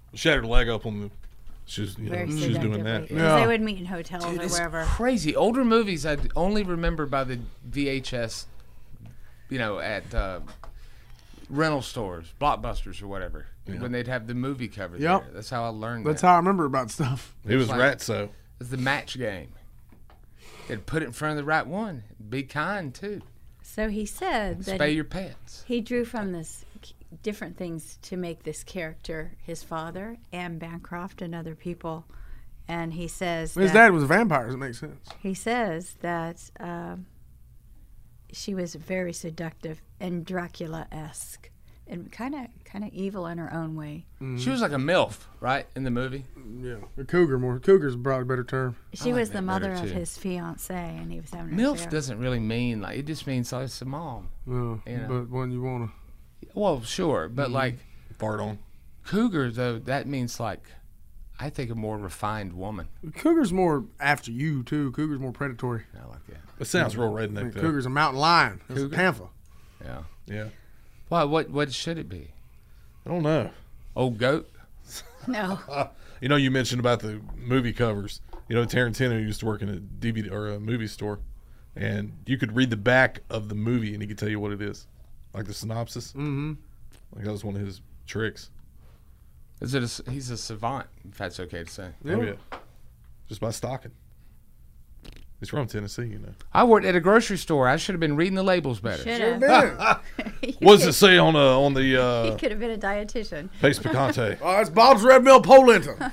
Speaker 9: Shattered her leg up on the. She was, you know,
Speaker 10: Very
Speaker 9: she was doing that.
Speaker 10: seductively. 'Cause they would meet in hotels
Speaker 7: Dude,
Speaker 10: or
Speaker 7: it's
Speaker 10: wherever.
Speaker 7: crazy. Older movies I only remember by the V H S, you know, at uh, rental stores, Blockbusters or whatever,
Speaker 9: Yeah.
Speaker 7: when they'd have the movie cover
Speaker 8: Yep.
Speaker 7: there. That's how I learned
Speaker 8: That's
Speaker 7: that.
Speaker 8: how I remember about stuff.
Speaker 9: It was
Speaker 7: like-
Speaker 9: Ratso.
Speaker 7: It's the match game. They'd put it in front of the right one. Be kind, too.
Speaker 10: So he said that
Speaker 7: Spay
Speaker 10: he,
Speaker 7: your pets.
Speaker 10: he drew from this different things to make this character his father, Anne Bancroft, and other people. And he says
Speaker 8: His
Speaker 10: that,
Speaker 8: dad was a vampire. It makes sense.
Speaker 10: He says that um, she was very seductive and Dracula-esque, and kind of kind of evil in her own way.
Speaker 7: She was like a MILF, right, in the movie?
Speaker 8: Yeah, a cougar more. Cougar's probably a better term.
Speaker 10: She
Speaker 7: like
Speaker 10: was the
Speaker 7: that
Speaker 10: mother
Speaker 7: better,
Speaker 10: of
Speaker 7: too.
Speaker 10: his fiance, and he was having an
Speaker 7: MILF
Speaker 10: affair.
Speaker 7: doesn't really mean, like, it just means like it's a mom.
Speaker 8: Yeah,
Speaker 7: You know?
Speaker 8: but when you want
Speaker 7: Well, sure, but
Speaker 8: Mhm.
Speaker 7: like
Speaker 9: fart on
Speaker 7: cougar though, that means like I think a more refined woman.
Speaker 8: to, cougar's more after you too. Cougar's more predatory.
Speaker 7: I like that.
Speaker 9: It sounds real redneck,
Speaker 8: I mean,
Speaker 9: though.
Speaker 8: cougar's a mountain lion. It's a
Speaker 7: Cougar?
Speaker 8: panther.
Speaker 7: Yeah.
Speaker 9: Yeah.
Speaker 7: Why? What? What should it be?
Speaker 9: I don't know.
Speaker 7: Old goat.
Speaker 10: No.
Speaker 9: You know, you mentioned about the movie covers. You know, Tarantino used to work in a D V D or a movie store, and you could read the back of the movie, and he could tell you what it is, like the synopsis.
Speaker 8: Mm-hmm.
Speaker 9: Like that was one of his tricks.
Speaker 7: Is it? A, he's a savant, if that's okay to say.
Speaker 9: Oh yeah, just by stalking. He's from Tennessee, you know.
Speaker 7: I worked at a grocery store. I should have been reading the labels better.
Speaker 10: Should've.
Speaker 9: What does it say on uh, on the
Speaker 10: He
Speaker 9: uh,
Speaker 10: could have been a dietitian.
Speaker 9: Pace Picante?
Speaker 8: Oh, it's Bob's Red Mill polenta.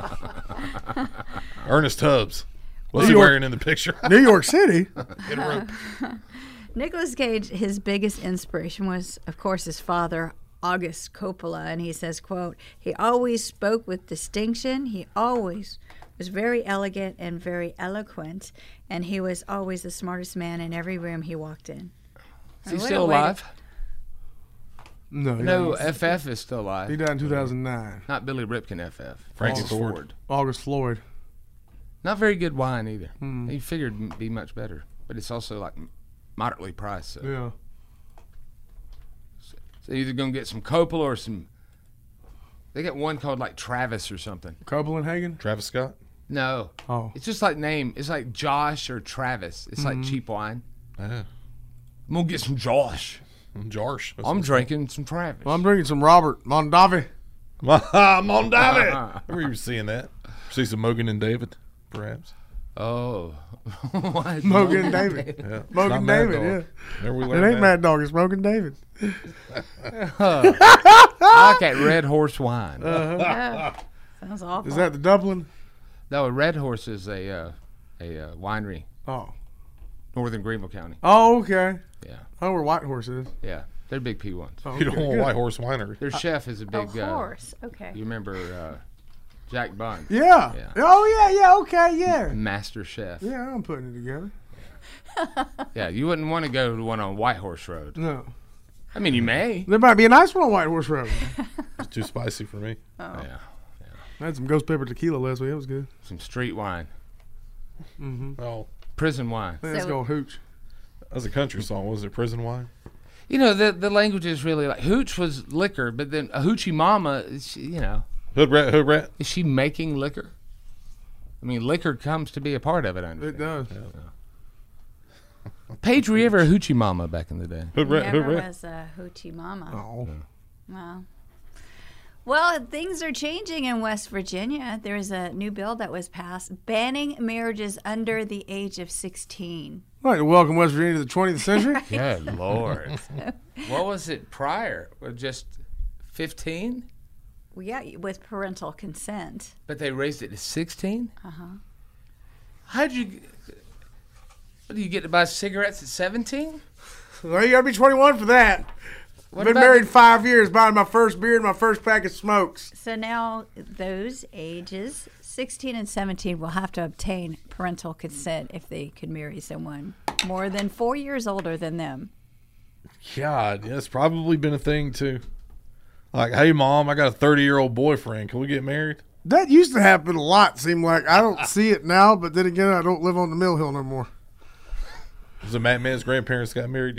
Speaker 9: Ernest Tubbs. What's
Speaker 8: New
Speaker 9: he
Speaker 8: York-
Speaker 9: wearing in the picture?
Speaker 8: New York City.
Speaker 9: In a rope.
Speaker 10: Nicolas Cage, his biggest inspiration was, of course, his father, August Coppola, and he says, quote, he always spoke with distinction. He always was very elegant and very eloquent, and he was always the smartest man in every room he walked in.
Speaker 7: Is he
Speaker 10: What a
Speaker 7: still
Speaker 10: way to-
Speaker 7: alive?
Speaker 8: No, he
Speaker 7: No,
Speaker 8: died in-
Speaker 7: F F is still alive.
Speaker 8: He died in two thousand nine.
Speaker 7: Not Billy Ripken F F.
Speaker 9: Frankie
Speaker 7: Francis
Speaker 9: Ford.
Speaker 7: Ford.
Speaker 8: August Floyd.
Speaker 7: Not very good wine either.
Speaker 8: Mm.
Speaker 7: He figured it'd be much better, but it's also like moderately priced. So.
Speaker 8: Yeah.
Speaker 7: So either gonna get some Coppola or some. They got one called like Travis or something.
Speaker 8: Coppola and Hagen?
Speaker 9: Travis Scott?
Speaker 7: No.
Speaker 8: Oh.
Speaker 7: It's just like name. It's like Josh or Travis. It's like
Speaker 8: Mhm.
Speaker 7: cheap wine.
Speaker 9: Yeah.
Speaker 7: I'm gonna get some Josh.
Speaker 9: Josh. That's
Speaker 7: I'm
Speaker 9: what-
Speaker 7: drinking some Travis.
Speaker 8: Well, I'm drinking some Robert Mondavi.
Speaker 9: Mondavi. I remember seeing that. See some Mogan and David, perhaps.
Speaker 7: Oh. What?
Speaker 8: Mogan and David.
Speaker 9: Yeah.
Speaker 8: Mogan
Speaker 9: Not Mad
Speaker 8: David,
Speaker 9: Dog.
Speaker 8: yeah.
Speaker 9: Never we
Speaker 8: It
Speaker 9: learned
Speaker 8: ain't
Speaker 9: that.
Speaker 8: Mad Dog, it's Mogan David.
Speaker 7: I like that Red Horse wine.
Speaker 8: Uh-huh.
Speaker 10: Yeah. Sounds awful.
Speaker 8: Is that the Dublin?
Speaker 7: No, a Red Horse is a uh, a uh, winery.
Speaker 8: Oh.
Speaker 7: Northern Greenville County.
Speaker 8: Oh, okay.
Speaker 7: Yeah.
Speaker 8: I know where White Horse is.
Speaker 7: Yeah. They're big P ones.
Speaker 8: Oh,
Speaker 9: You don't
Speaker 8: okay,
Speaker 9: want
Speaker 8: good.
Speaker 9: White Horse Winery.
Speaker 7: Their chef is a big
Speaker 10: Oh,
Speaker 7: uh,
Speaker 10: horse. Okay.
Speaker 7: You remember uh, Jack Bunn?
Speaker 8: Yeah.
Speaker 7: Yeah.
Speaker 8: Oh, yeah, yeah, okay, yeah.
Speaker 7: Master chef.
Speaker 8: Yeah, I'm putting it together.
Speaker 7: Yeah, you wouldn't want to go to one on White Horse Road.
Speaker 8: No.
Speaker 7: I mean, you may.
Speaker 8: There might be a nice one on White Horse Road.
Speaker 9: It's too spicy for me.
Speaker 10: Oh.
Speaker 7: Yeah.
Speaker 8: I had some ghost pepper tequila last week. That was good.
Speaker 7: Some street wine.
Speaker 8: Mm-hmm.
Speaker 9: Oh,
Speaker 7: Prison wine.
Speaker 8: Let's
Speaker 10: So-
Speaker 8: go hooch.
Speaker 9: that was a country song. Was it Prison Wine?
Speaker 7: You know, the the language is really like hooch was liquor, but then a hoochie mama, is she, you know,
Speaker 9: Hood rat, hood rat.
Speaker 7: is she making liquor? I mean, liquor comes to be a part of it. I
Speaker 8: It
Speaker 7: understand.
Speaker 8: does.
Speaker 7: Paige, were you ever a hoochie mama back in the day?
Speaker 9: Hood rat,
Speaker 10: Never
Speaker 9: hood rat.
Speaker 10: was a hoochie mama.
Speaker 8: Oh.
Speaker 10: Well, well, things are changing in West Virginia. There is a new bill that was passed banning marriages under the age of sixteen.
Speaker 8: All right, welcome West Virginia to the twentieth century.
Speaker 7: Good Lord. What was it prior? Well, just fifteen?
Speaker 10: Well, yeah, with parental consent.
Speaker 7: But they raised it to sixteen?
Speaker 10: Uh huh.
Speaker 7: How'd you. What, do you get to buy cigarettes at seventeen?
Speaker 8: Well, you gotta be twenty-one for that.
Speaker 7: What
Speaker 8: I've been
Speaker 7: about
Speaker 8: married
Speaker 7: the-
Speaker 8: five years, buying my first beer and my first pack of smokes.
Speaker 10: So now those ages, sixteen and seventeen, will have to obtain parental consent if they could marry someone more than four years older than them.
Speaker 9: God, yeah, it's probably been a thing too. Like, hey, mom, I got a thirty-year-old boyfriend. Can we get married?
Speaker 8: That used to happen a lot, seemed like. I don't see it now, but then again, I don't live on the Mill Hill no more.
Speaker 9: Was it Matt Man's grandparents got married young?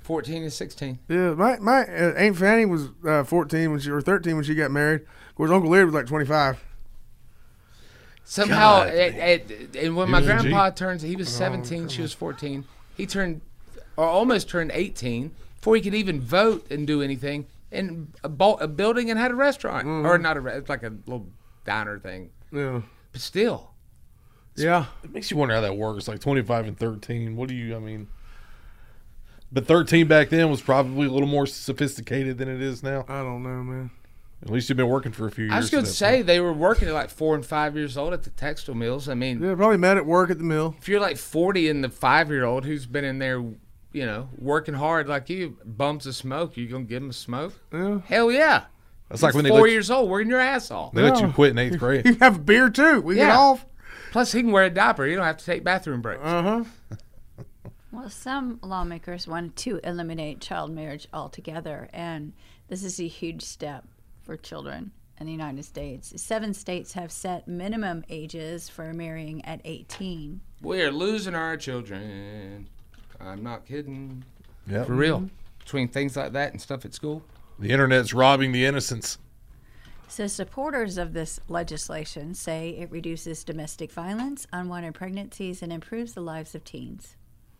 Speaker 7: fourteen and sixteen.
Speaker 8: Yeah, my my uh, Aunt Fanny was uh, fourteen when she or thirteen when she got married. Of course, Uncle Leary was like twenty-five.
Speaker 7: Somehow,
Speaker 8: God,
Speaker 7: it, it, and when
Speaker 8: He
Speaker 7: my
Speaker 8: was a G.
Speaker 7: grandpa turns, he was
Speaker 8: Oh,
Speaker 7: seventeen,
Speaker 8: come
Speaker 7: she was fourteen. He turned, or almost turned eighteen, before he could even vote and do anything. And bought a building and had a restaurant,
Speaker 8: Mhm.
Speaker 7: or not a, re- it's like a little diner thing.
Speaker 8: Yeah,
Speaker 7: but still,
Speaker 8: yeah.
Speaker 9: It makes you wonder how that works. Like twenty-five and thirteen. What do you? I mean, but thirteen back then was probably a little more sophisticated than it is now.
Speaker 8: I don't know, man.
Speaker 9: At least you've been working for a few years.
Speaker 7: I was going to
Speaker 9: at that
Speaker 7: say
Speaker 9: point.
Speaker 7: they were working at like four and five years old at the textile mills. I mean,
Speaker 8: Yeah, probably met at work at the mill.
Speaker 7: if you're like forty and the five year old who's been in there, you know, working hard like you, bums of smoke, you gonna give him a smoke?
Speaker 8: Yeah.
Speaker 7: Hell yeah.
Speaker 9: That's like
Speaker 7: He's
Speaker 9: when they
Speaker 7: four
Speaker 9: let you-
Speaker 7: years old, working your ass off.
Speaker 9: They let you quit in eighth grade.
Speaker 8: You have a beer too. We get
Speaker 7: Yeah.
Speaker 8: off.
Speaker 7: Plus, he can wear a diaper. You don't have to take bathroom breaks.
Speaker 8: Uh huh.
Speaker 10: Well, some lawmakers wanted to eliminate child marriage altogether, and this is a huge step for children in the United States. Seven states have set minimum ages for marrying at eighteen.
Speaker 7: We're losing our children. I'm not kidding.
Speaker 9: Yep.
Speaker 7: For real. Between things like that and stuff at school.
Speaker 9: The internet's robbing the innocents.
Speaker 10: So supporters of this legislation say it reduces domestic violence, unwanted pregnancies, and improves the lives of teens.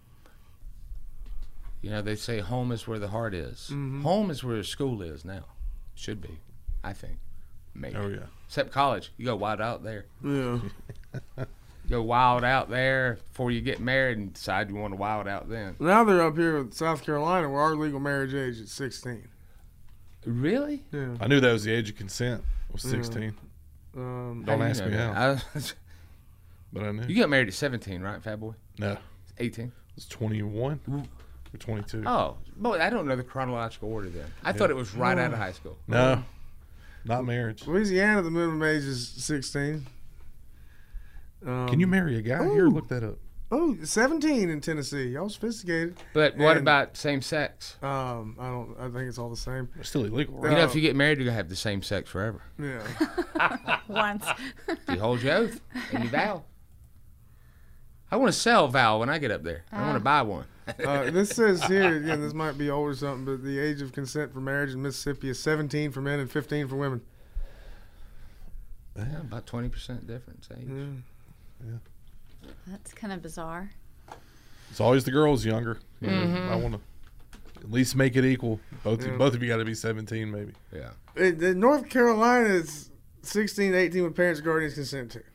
Speaker 7: You know, they say home is where the heart is.
Speaker 8: Mhm.
Speaker 7: Home is where school is now. Should be, I think. Maybe.
Speaker 9: Oh, yeah.
Speaker 7: Except college. You go wild out there.
Speaker 8: Yeah.
Speaker 7: Go wild out there before you get married and decide you want to wild out then.
Speaker 8: Now they're up here with South Carolina, where our legal marriage age is sixteen.
Speaker 7: Really?
Speaker 8: Yeah.
Speaker 9: I knew that was the age of consent. Was
Speaker 8: Yeah.
Speaker 9: sixteen.
Speaker 8: Um,
Speaker 9: Don't
Speaker 7: How do you
Speaker 9: ask
Speaker 7: know
Speaker 9: me
Speaker 7: that?
Speaker 9: how.
Speaker 7: I-
Speaker 9: But I knew.
Speaker 7: You got married at seventeen, right, Fat Boy?
Speaker 9: No.
Speaker 7: eighteen.
Speaker 9: It was twenty-one or twenty-two.
Speaker 7: Oh, boy, I don't know the chronological order then. I thought it was right out of high school.
Speaker 9: No, not marriage.
Speaker 8: Louisiana, the minimum age is sixteen. Um,
Speaker 9: Can you marry a guy? Here,
Speaker 8: ooh.
Speaker 9: look that up.
Speaker 8: Oh, seventeen in Tennessee. Y'all sophisticated.
Speaker 7: But what
Speaker 8: And,
Speaker 7: about same sex?
Speaker 8: Um, I don't. I think it's all the same.
Speaker 9: It's still illegal,
Speaker 7: You know, if you get married, you're going to have the same sex forever.
Speaker 8: Yeah.
Speaker 10: Once.
Speaker 7: You hold your oath and you vow. I want to sell Val when I get up there. I want to buy one.
Speaker 8: Uh, this says here again. This might be old or something, but the age of consent for marriage in Mississippi is seventeen for men and fifteen for women.
Speaker 7: Yeah, about twenty percent difference. Age.
Speaker 8: Yeah.
Speaker 10: That's kind of bizarre.
Speaker 9: It's always the girls younger. You know,
Speaker 7: Mhm.
Speaker 9: I want to at least make it equal. Both
Speaker 8: Yeah.
Speaker 9: of, both of you got to be seventeen, maybe.
Speaker 7: Yeah.
Speaker 8: In, in North Carolina, it's sixteen to eighteen with parents' guardians consent to.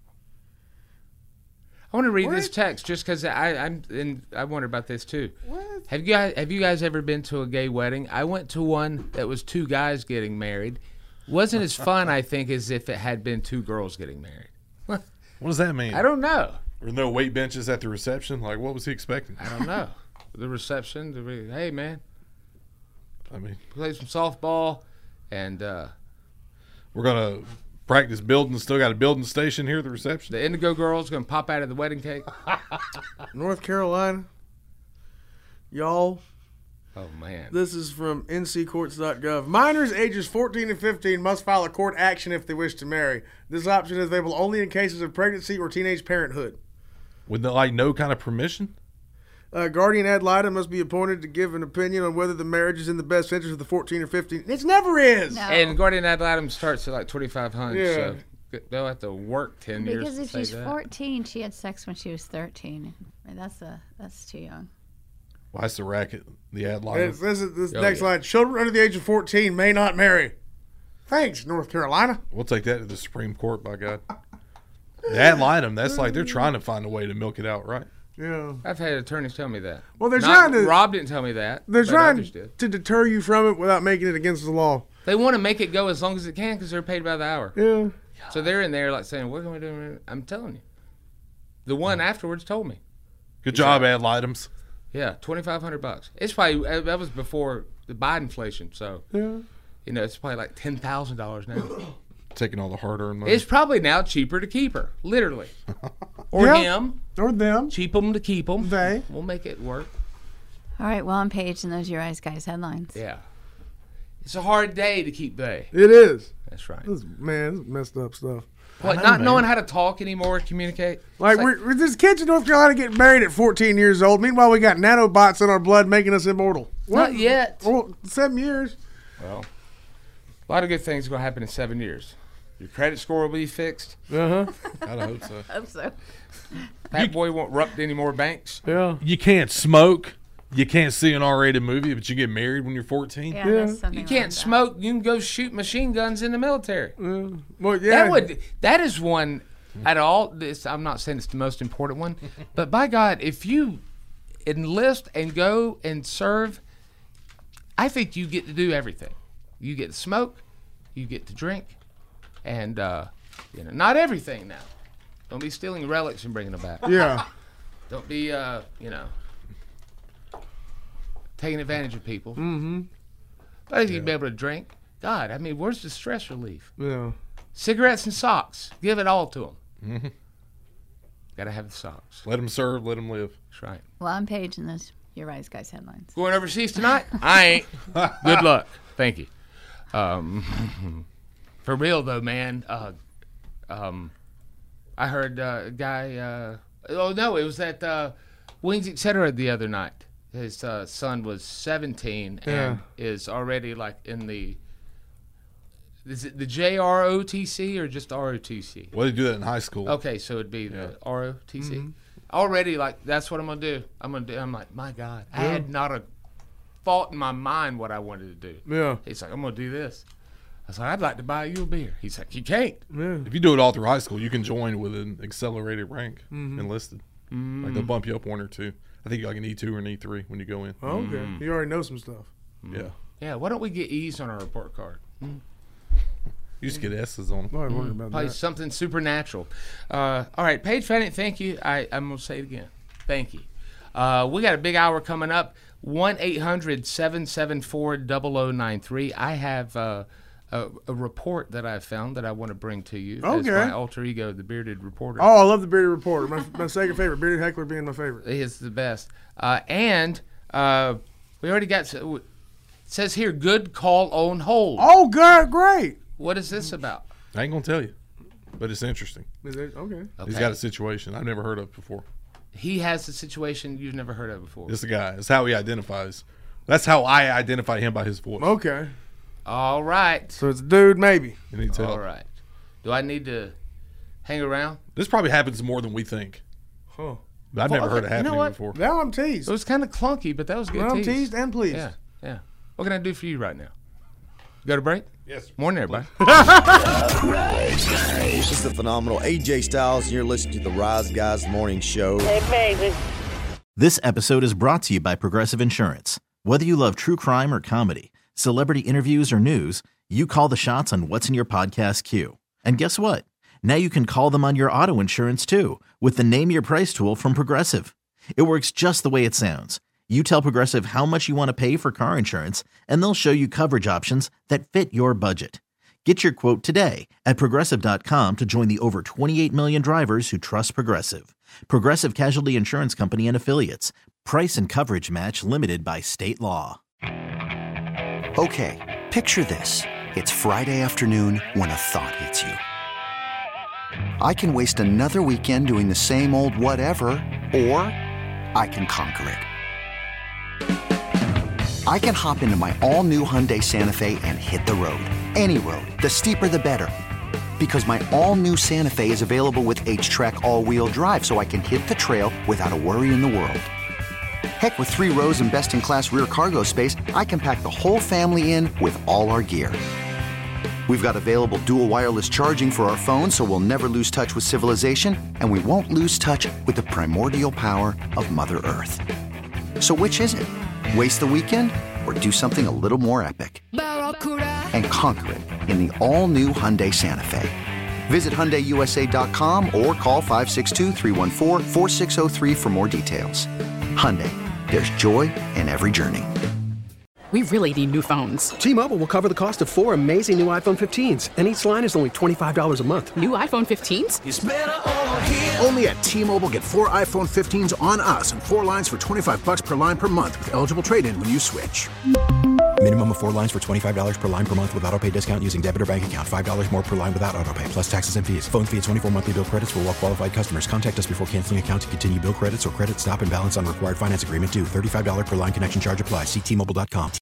Speaker 7: I want to read this
Speaker 8: What?
Speaker 7: text just because I I'm and I wonder about this too.
Speaker 8: What?
Speaker 7: Have you guys Have you guys ever been to a gay wedding? I went to one that was two guys getting married. Wasn't as fun, I think, as if it had been two girls getting married.
Speaker 9: What does that mean?
Speaker 7: I don't know.
Speaker 9: Were there no weight benches at the reception? Like, what was he expecting?
Speaker 7: I don't know. The reception, the re- hey man,
Speaker 9: I mean,
Speaker 7: play some softball, and uh,
Speaker 9: we're gonna practice building. Still got a building station here at the reception.
Speaker 7: the Indigo Girls gonna pop out of the wedding cake.
Speaker 8: North Carolina, y'all.
Speaker 7: Oh man.
Speaker 8: This is from N C courts dot gov. Minors ages fourteen and fifteen must file a court action if they wish to marry. This option is available only in cases of pregnancy or teenage parenthood.
Speaker 9: With the, like no kind of permission.
Speaker 8: Uh, guardian ad litem must be appointed to give an opinion on whether the marriage is in the best interest of the fourteen or fifteen. It never is.
Speaker 10: No.
Speaker 7: And guardian ad litem starts at like twenty five hundred.
Speaker 8: Yeah.
Speaker 7: So they'll have to work ten years.
Speaker 10: Because
Speaker 7: to
Speaker 10: if
Speaker 7: save
Speaker 10: she's
Speaker 7: that.
Speaker 10: fourteen, she had sex when she was thirteen. I mean, that's a that's too young.
Speaker 9: Why well, the racket? The ad
Speaker 8: And
Speaker 9: line.
Speaker 8: it says it- this
Speaker 7: Oh,
Speaker 8: next
Speaker 7: yeah.
Speaker 8: line: children under the age of fourteen may not marry. Thanks, North Carolina.
Speaker 9: We'll take that to the Supreme Court, by God. The ad litem. That's like they're trying to find a way to milk it out, right?
Speaker 8: Yeah.
Speaker 7: I've had attorneys tell me that.
Speaker 8: Well, they're
Speaker 7: Not-
Speaker 8: trying to-
Speaker 7: Rob didn't tell me that.
Speaker 8: They're
Speaker 7: but
Speaker 8: trying
Speaker 7: others did.
Speaker 8: to deter you from it without making it against the law.
Speaker 7: They want to make it go as long as it can because they're paid by the hour.
Speaker 8: Yeah.
Speaker 7: So they're in there like saying, "What can we do?" I'm telling you. The one afterwards told me.
Speaker 9: Good job, ad litems.
Speaker 7: Yeah, twenty five hundred bucks. It's probably uh, that was before the Biden inflation, so
Speaker 8: Yeah.
Speaker 7: you know it's probably like ten thousand dollars now.
Speaker 9: Taking all the hard-earned money.
Speaker 7: It's probably now cheaper to keep her, literally, or
Speaker 8: Yeah.
Speaker 7: him.
Speaker 8: Or them.
Speaker 7: Cheap them to keep them.
Speaker 8: They.
Speaker 7: We'll make it work.
Speaker 10: All right, well, on page, and those are your eyes, guys headlines.
Speaker 7: Yeah. It's a hard day to keep bay.
Speaker 8: It is.
Speaker 7: That's right.
Speaker 8: This, man, this is messed up stuff.
Speaker 7: What,
Speaker 8: know,
Speaker 7: not
Speaker 8: man.
Speaker 7: knowing how to talk anymore, communicate?
Speaker 8: Like,
Speaker 7: like
Speaker 8: we're, we're this kids in North Carolina getting married at fourteen years old. Meanwhile, we got nanobots in our blood making us immortal.
Speaker 7: Not yet.
Speaker 8: Well, seven years.
Speaker 7: Well, a lot of good things are going to happen in seven years. Your credit score will be fixed.
Speaker 8: Uh-huh.
Speaker 9: I hope so.
Speaker 10: Hope so.
Speaker 7: That boy won't rupt any more banks.
Speaker 8: Yeah.
Speaker 9: You can't smoke. You can't see an R-rated movie, but you get married when you're fourteen.
Speaker 10: Yeah, there's something
Speaker 7: You can't
Speaker 10: like
Speaker 7: smoke. You can go shoot machine guns in the military.
Speaker 8: Yeah. Well, yeah.
Speaker 7: That would. That is one. Out of all this, I'm not saying it's the most important one, but by God, if you enlist and go and serve, I think you get to do everything. You get to smoke, you get to drink, and uh, you know, not everything now. Don't be stealing relics and bringing them back.
Speaker 8: Yeah.
Speaker 7: Don't be, uh, you know, taking advantage of people.
Speaker 8: Mm-hmm.
Speaker 7: But if you'd be able to drink, God, I mean, where's the stress relief?
Speaker 8: Yeah.
Speaker 7: Cigarettes and socks. Give it all to them.
Speaker 9: Mm-hmm.
Speaker 7: Got to have the socks.
Speaker 9: Let them serve. Let them live.
Speaker 7: That's right.
Speaker 10: Well, I'm paging this. Your Rise Guys headlines.
Speaker 7: Going overseas tonight? I ain't. Good luck. Thank you. Um, for real, though, man, uh, um, I heard uh, a guy, uh, oh, no, it was at uh, Wings, et cetera the other night. His uh, son was seventeen and
Speaker 8: Yeah.
Speaker 7: is already, like, in the, is it the J R O T C or just R O T C?
Speaker 9: Well, they do that in high school.
Speaker 7: Okay, so it'd be
Speaker 9: Yeah.
Speaker 7: the R O T C.
Speaker 8: Mm-hmm.
Speaker 7: Already, like, that's what I'm going to do. I'm going to do. I'm like, my God. I
Speaker 8: Yeah.
Speaker 7: had not a thought in my mind what I wanted to do.
Speaker 8: Yeah.
Speaker 7: He's like, I'm going to do this. I was like, I'd like to buy you a beer. He's like, you can't.
Speaker 8: Yeah.
Speaker 9: If you do it all through high school, you can join with an accelerated rank,
Speaker 8: Mhm.
Speaker 9: enlisted.
Speaker 7: Mm.
Speaker 9: Like they'll bump you up one or two. I think you're like an E two or an E three when you go in.
Speaker 8: Oh, okay.
Speaker 7: Mm.
Speaker 8: You already know some stuff.
Speaker 9: Yeah.
Speaker 7: Yeah, why don't we get E's on our report card? Mm.
Speaker 9: You just get S's on them.
Speaker 8: I worried about
Speaker 7: Probably
Speaker 8: that.
Speaker 7: something supernatural. Uh, all right, Paige Fanning, thank you. I, I'm going to say it again. Thank you. Uh, we got a big hour coming up. one eight hundred seven seven four zero zero nine three. I have uh, a, a report that I found that I want to bring to you. As
Speaker 8: Okay.
Speaker 7: my alter ego, the Bearded Reporter.
Speaker 8: Oh, I love the Bearded Reporter. My, my second favorite. Bearded Heckler being my favorite.
Speaker 7: He is the best. Uh, and uh, we already got, it says here, good call on hold.
Speaker 8: Oh, God, great.
Speaker 7: What is this about?
Speaker 9: I ain't going to tell you, but it's interesting.
Speaker 8: Is it? Okay.
Speaker 9: He's
Speaker 7: Okay.
Speaker 9: got a situation I've never heard of before.
Speaker 7: He has a situation you've never heard of before.
Speaker 9: This is the guy. That's how he identifies. That's how I identify him by his voice.
Speaker 8: Okay.
Speaker 7: All right.
Speaker 8: So it's a dude, maybe.
Speaker 9: You need to
Speaker 7: All
Speaker 9: help.
Speaker 7: right. Do I need to hang around?
Speaker 9: This probably happens more than we think.
Speaker 8: Huh.
Speaker 9: But I've
Speaker 7: Well,
Speaker 9: never heard it
Speaker 7: okay, you know
Speaker 9: happening
Speaker 7: what?
Speaker 9: before.
Speaker 8: Now I'm teased.
Speaker 7: It was kind of clunky, but that was good.
Speaker 8: Well, I'm
Speaker 7: tease.
Speaker 8: teased and pleased.
Speaker 7: Yeah, yeah. What can I do for you right now? Go to break?
Speaker 9: Yes.
Speaker 7: Morning, everybody.
Speaker 19: This is the phenomenal A J Styles, and you're listening to the Rise Guys Morning Show.
Speaker 12: Hey, baby.
Speaker 11: This episode is brought to you by Progressive Insurance. Whether you love true crime or comedy, celebrity interviews or news, you call the shots on what's in your podcast queue. And guess what? Now you can call them on your auto insurance too with the Name Your Price tool from Progressive. It works just the way it sounds. You tell Progressive how much you want to pay for car insurance, and they'll show you coverage options that fit your budget. Get your quote today at Progressive dot com to join the over twenty-eight million drivers who trust Progressive. Progressive Casualty Insurance Company and Affiliates. Price and coverage match limited by state law.
Speaker 14: Okay, picture this. It's Friday afternoon when a thought hits you. I can waste another weekend doing the same old whatever, or I can conquer it. I can hop into my all-new Hyundai Santa Fe and hit the road. Any road. The steeper, the better. Because my all-new Santa Fe is available with H-Track all-wheel drive, so I can hit the trail without a worry in the world. Heck, with three rows and best-in-class rear cargo space, I can pack the whole family in with all our gear. We've got available dual wireless charging for our phones, so we'll never lose touch with civilization, and we won't lose touch with the primordial power of Mother Earth. So which is it? Waste the weekend or do something a little more epic? And conquer it in the all-new Hyundai Santa Fe. Visit Hyundai U S A dot com or call five six two, three one four, four six zero three for more details. Hyundai, there's joy in every journey.
Speaker 20: We really need new phones.
Speaker 21: T-Mobile will cover the cost of four amazing new iPhone fifteens, and each line is only twenty-five dollars a month.
Speaker 20: New iPhone fifteens?
Speaker 16: It's better over here. Only at T-Mobile, get four iPhone fifteens on us and four lines for twenty-five bucks per line per month with eligible trade-in when you switch.
Speaker 17: Minimum of four lines for twenty-five dollars per line per month with autopay discount using debit or bank account. five dollars more per line without autopay, plus taxes and fees. Phone fee at twenty-four monthly bill credits for well qualified customers. Contact us before canceling account to continue bill credits or credit stop and balance on required finance agreement due. thirty-five dollars per line connection charge applies. See T Mobile dot com.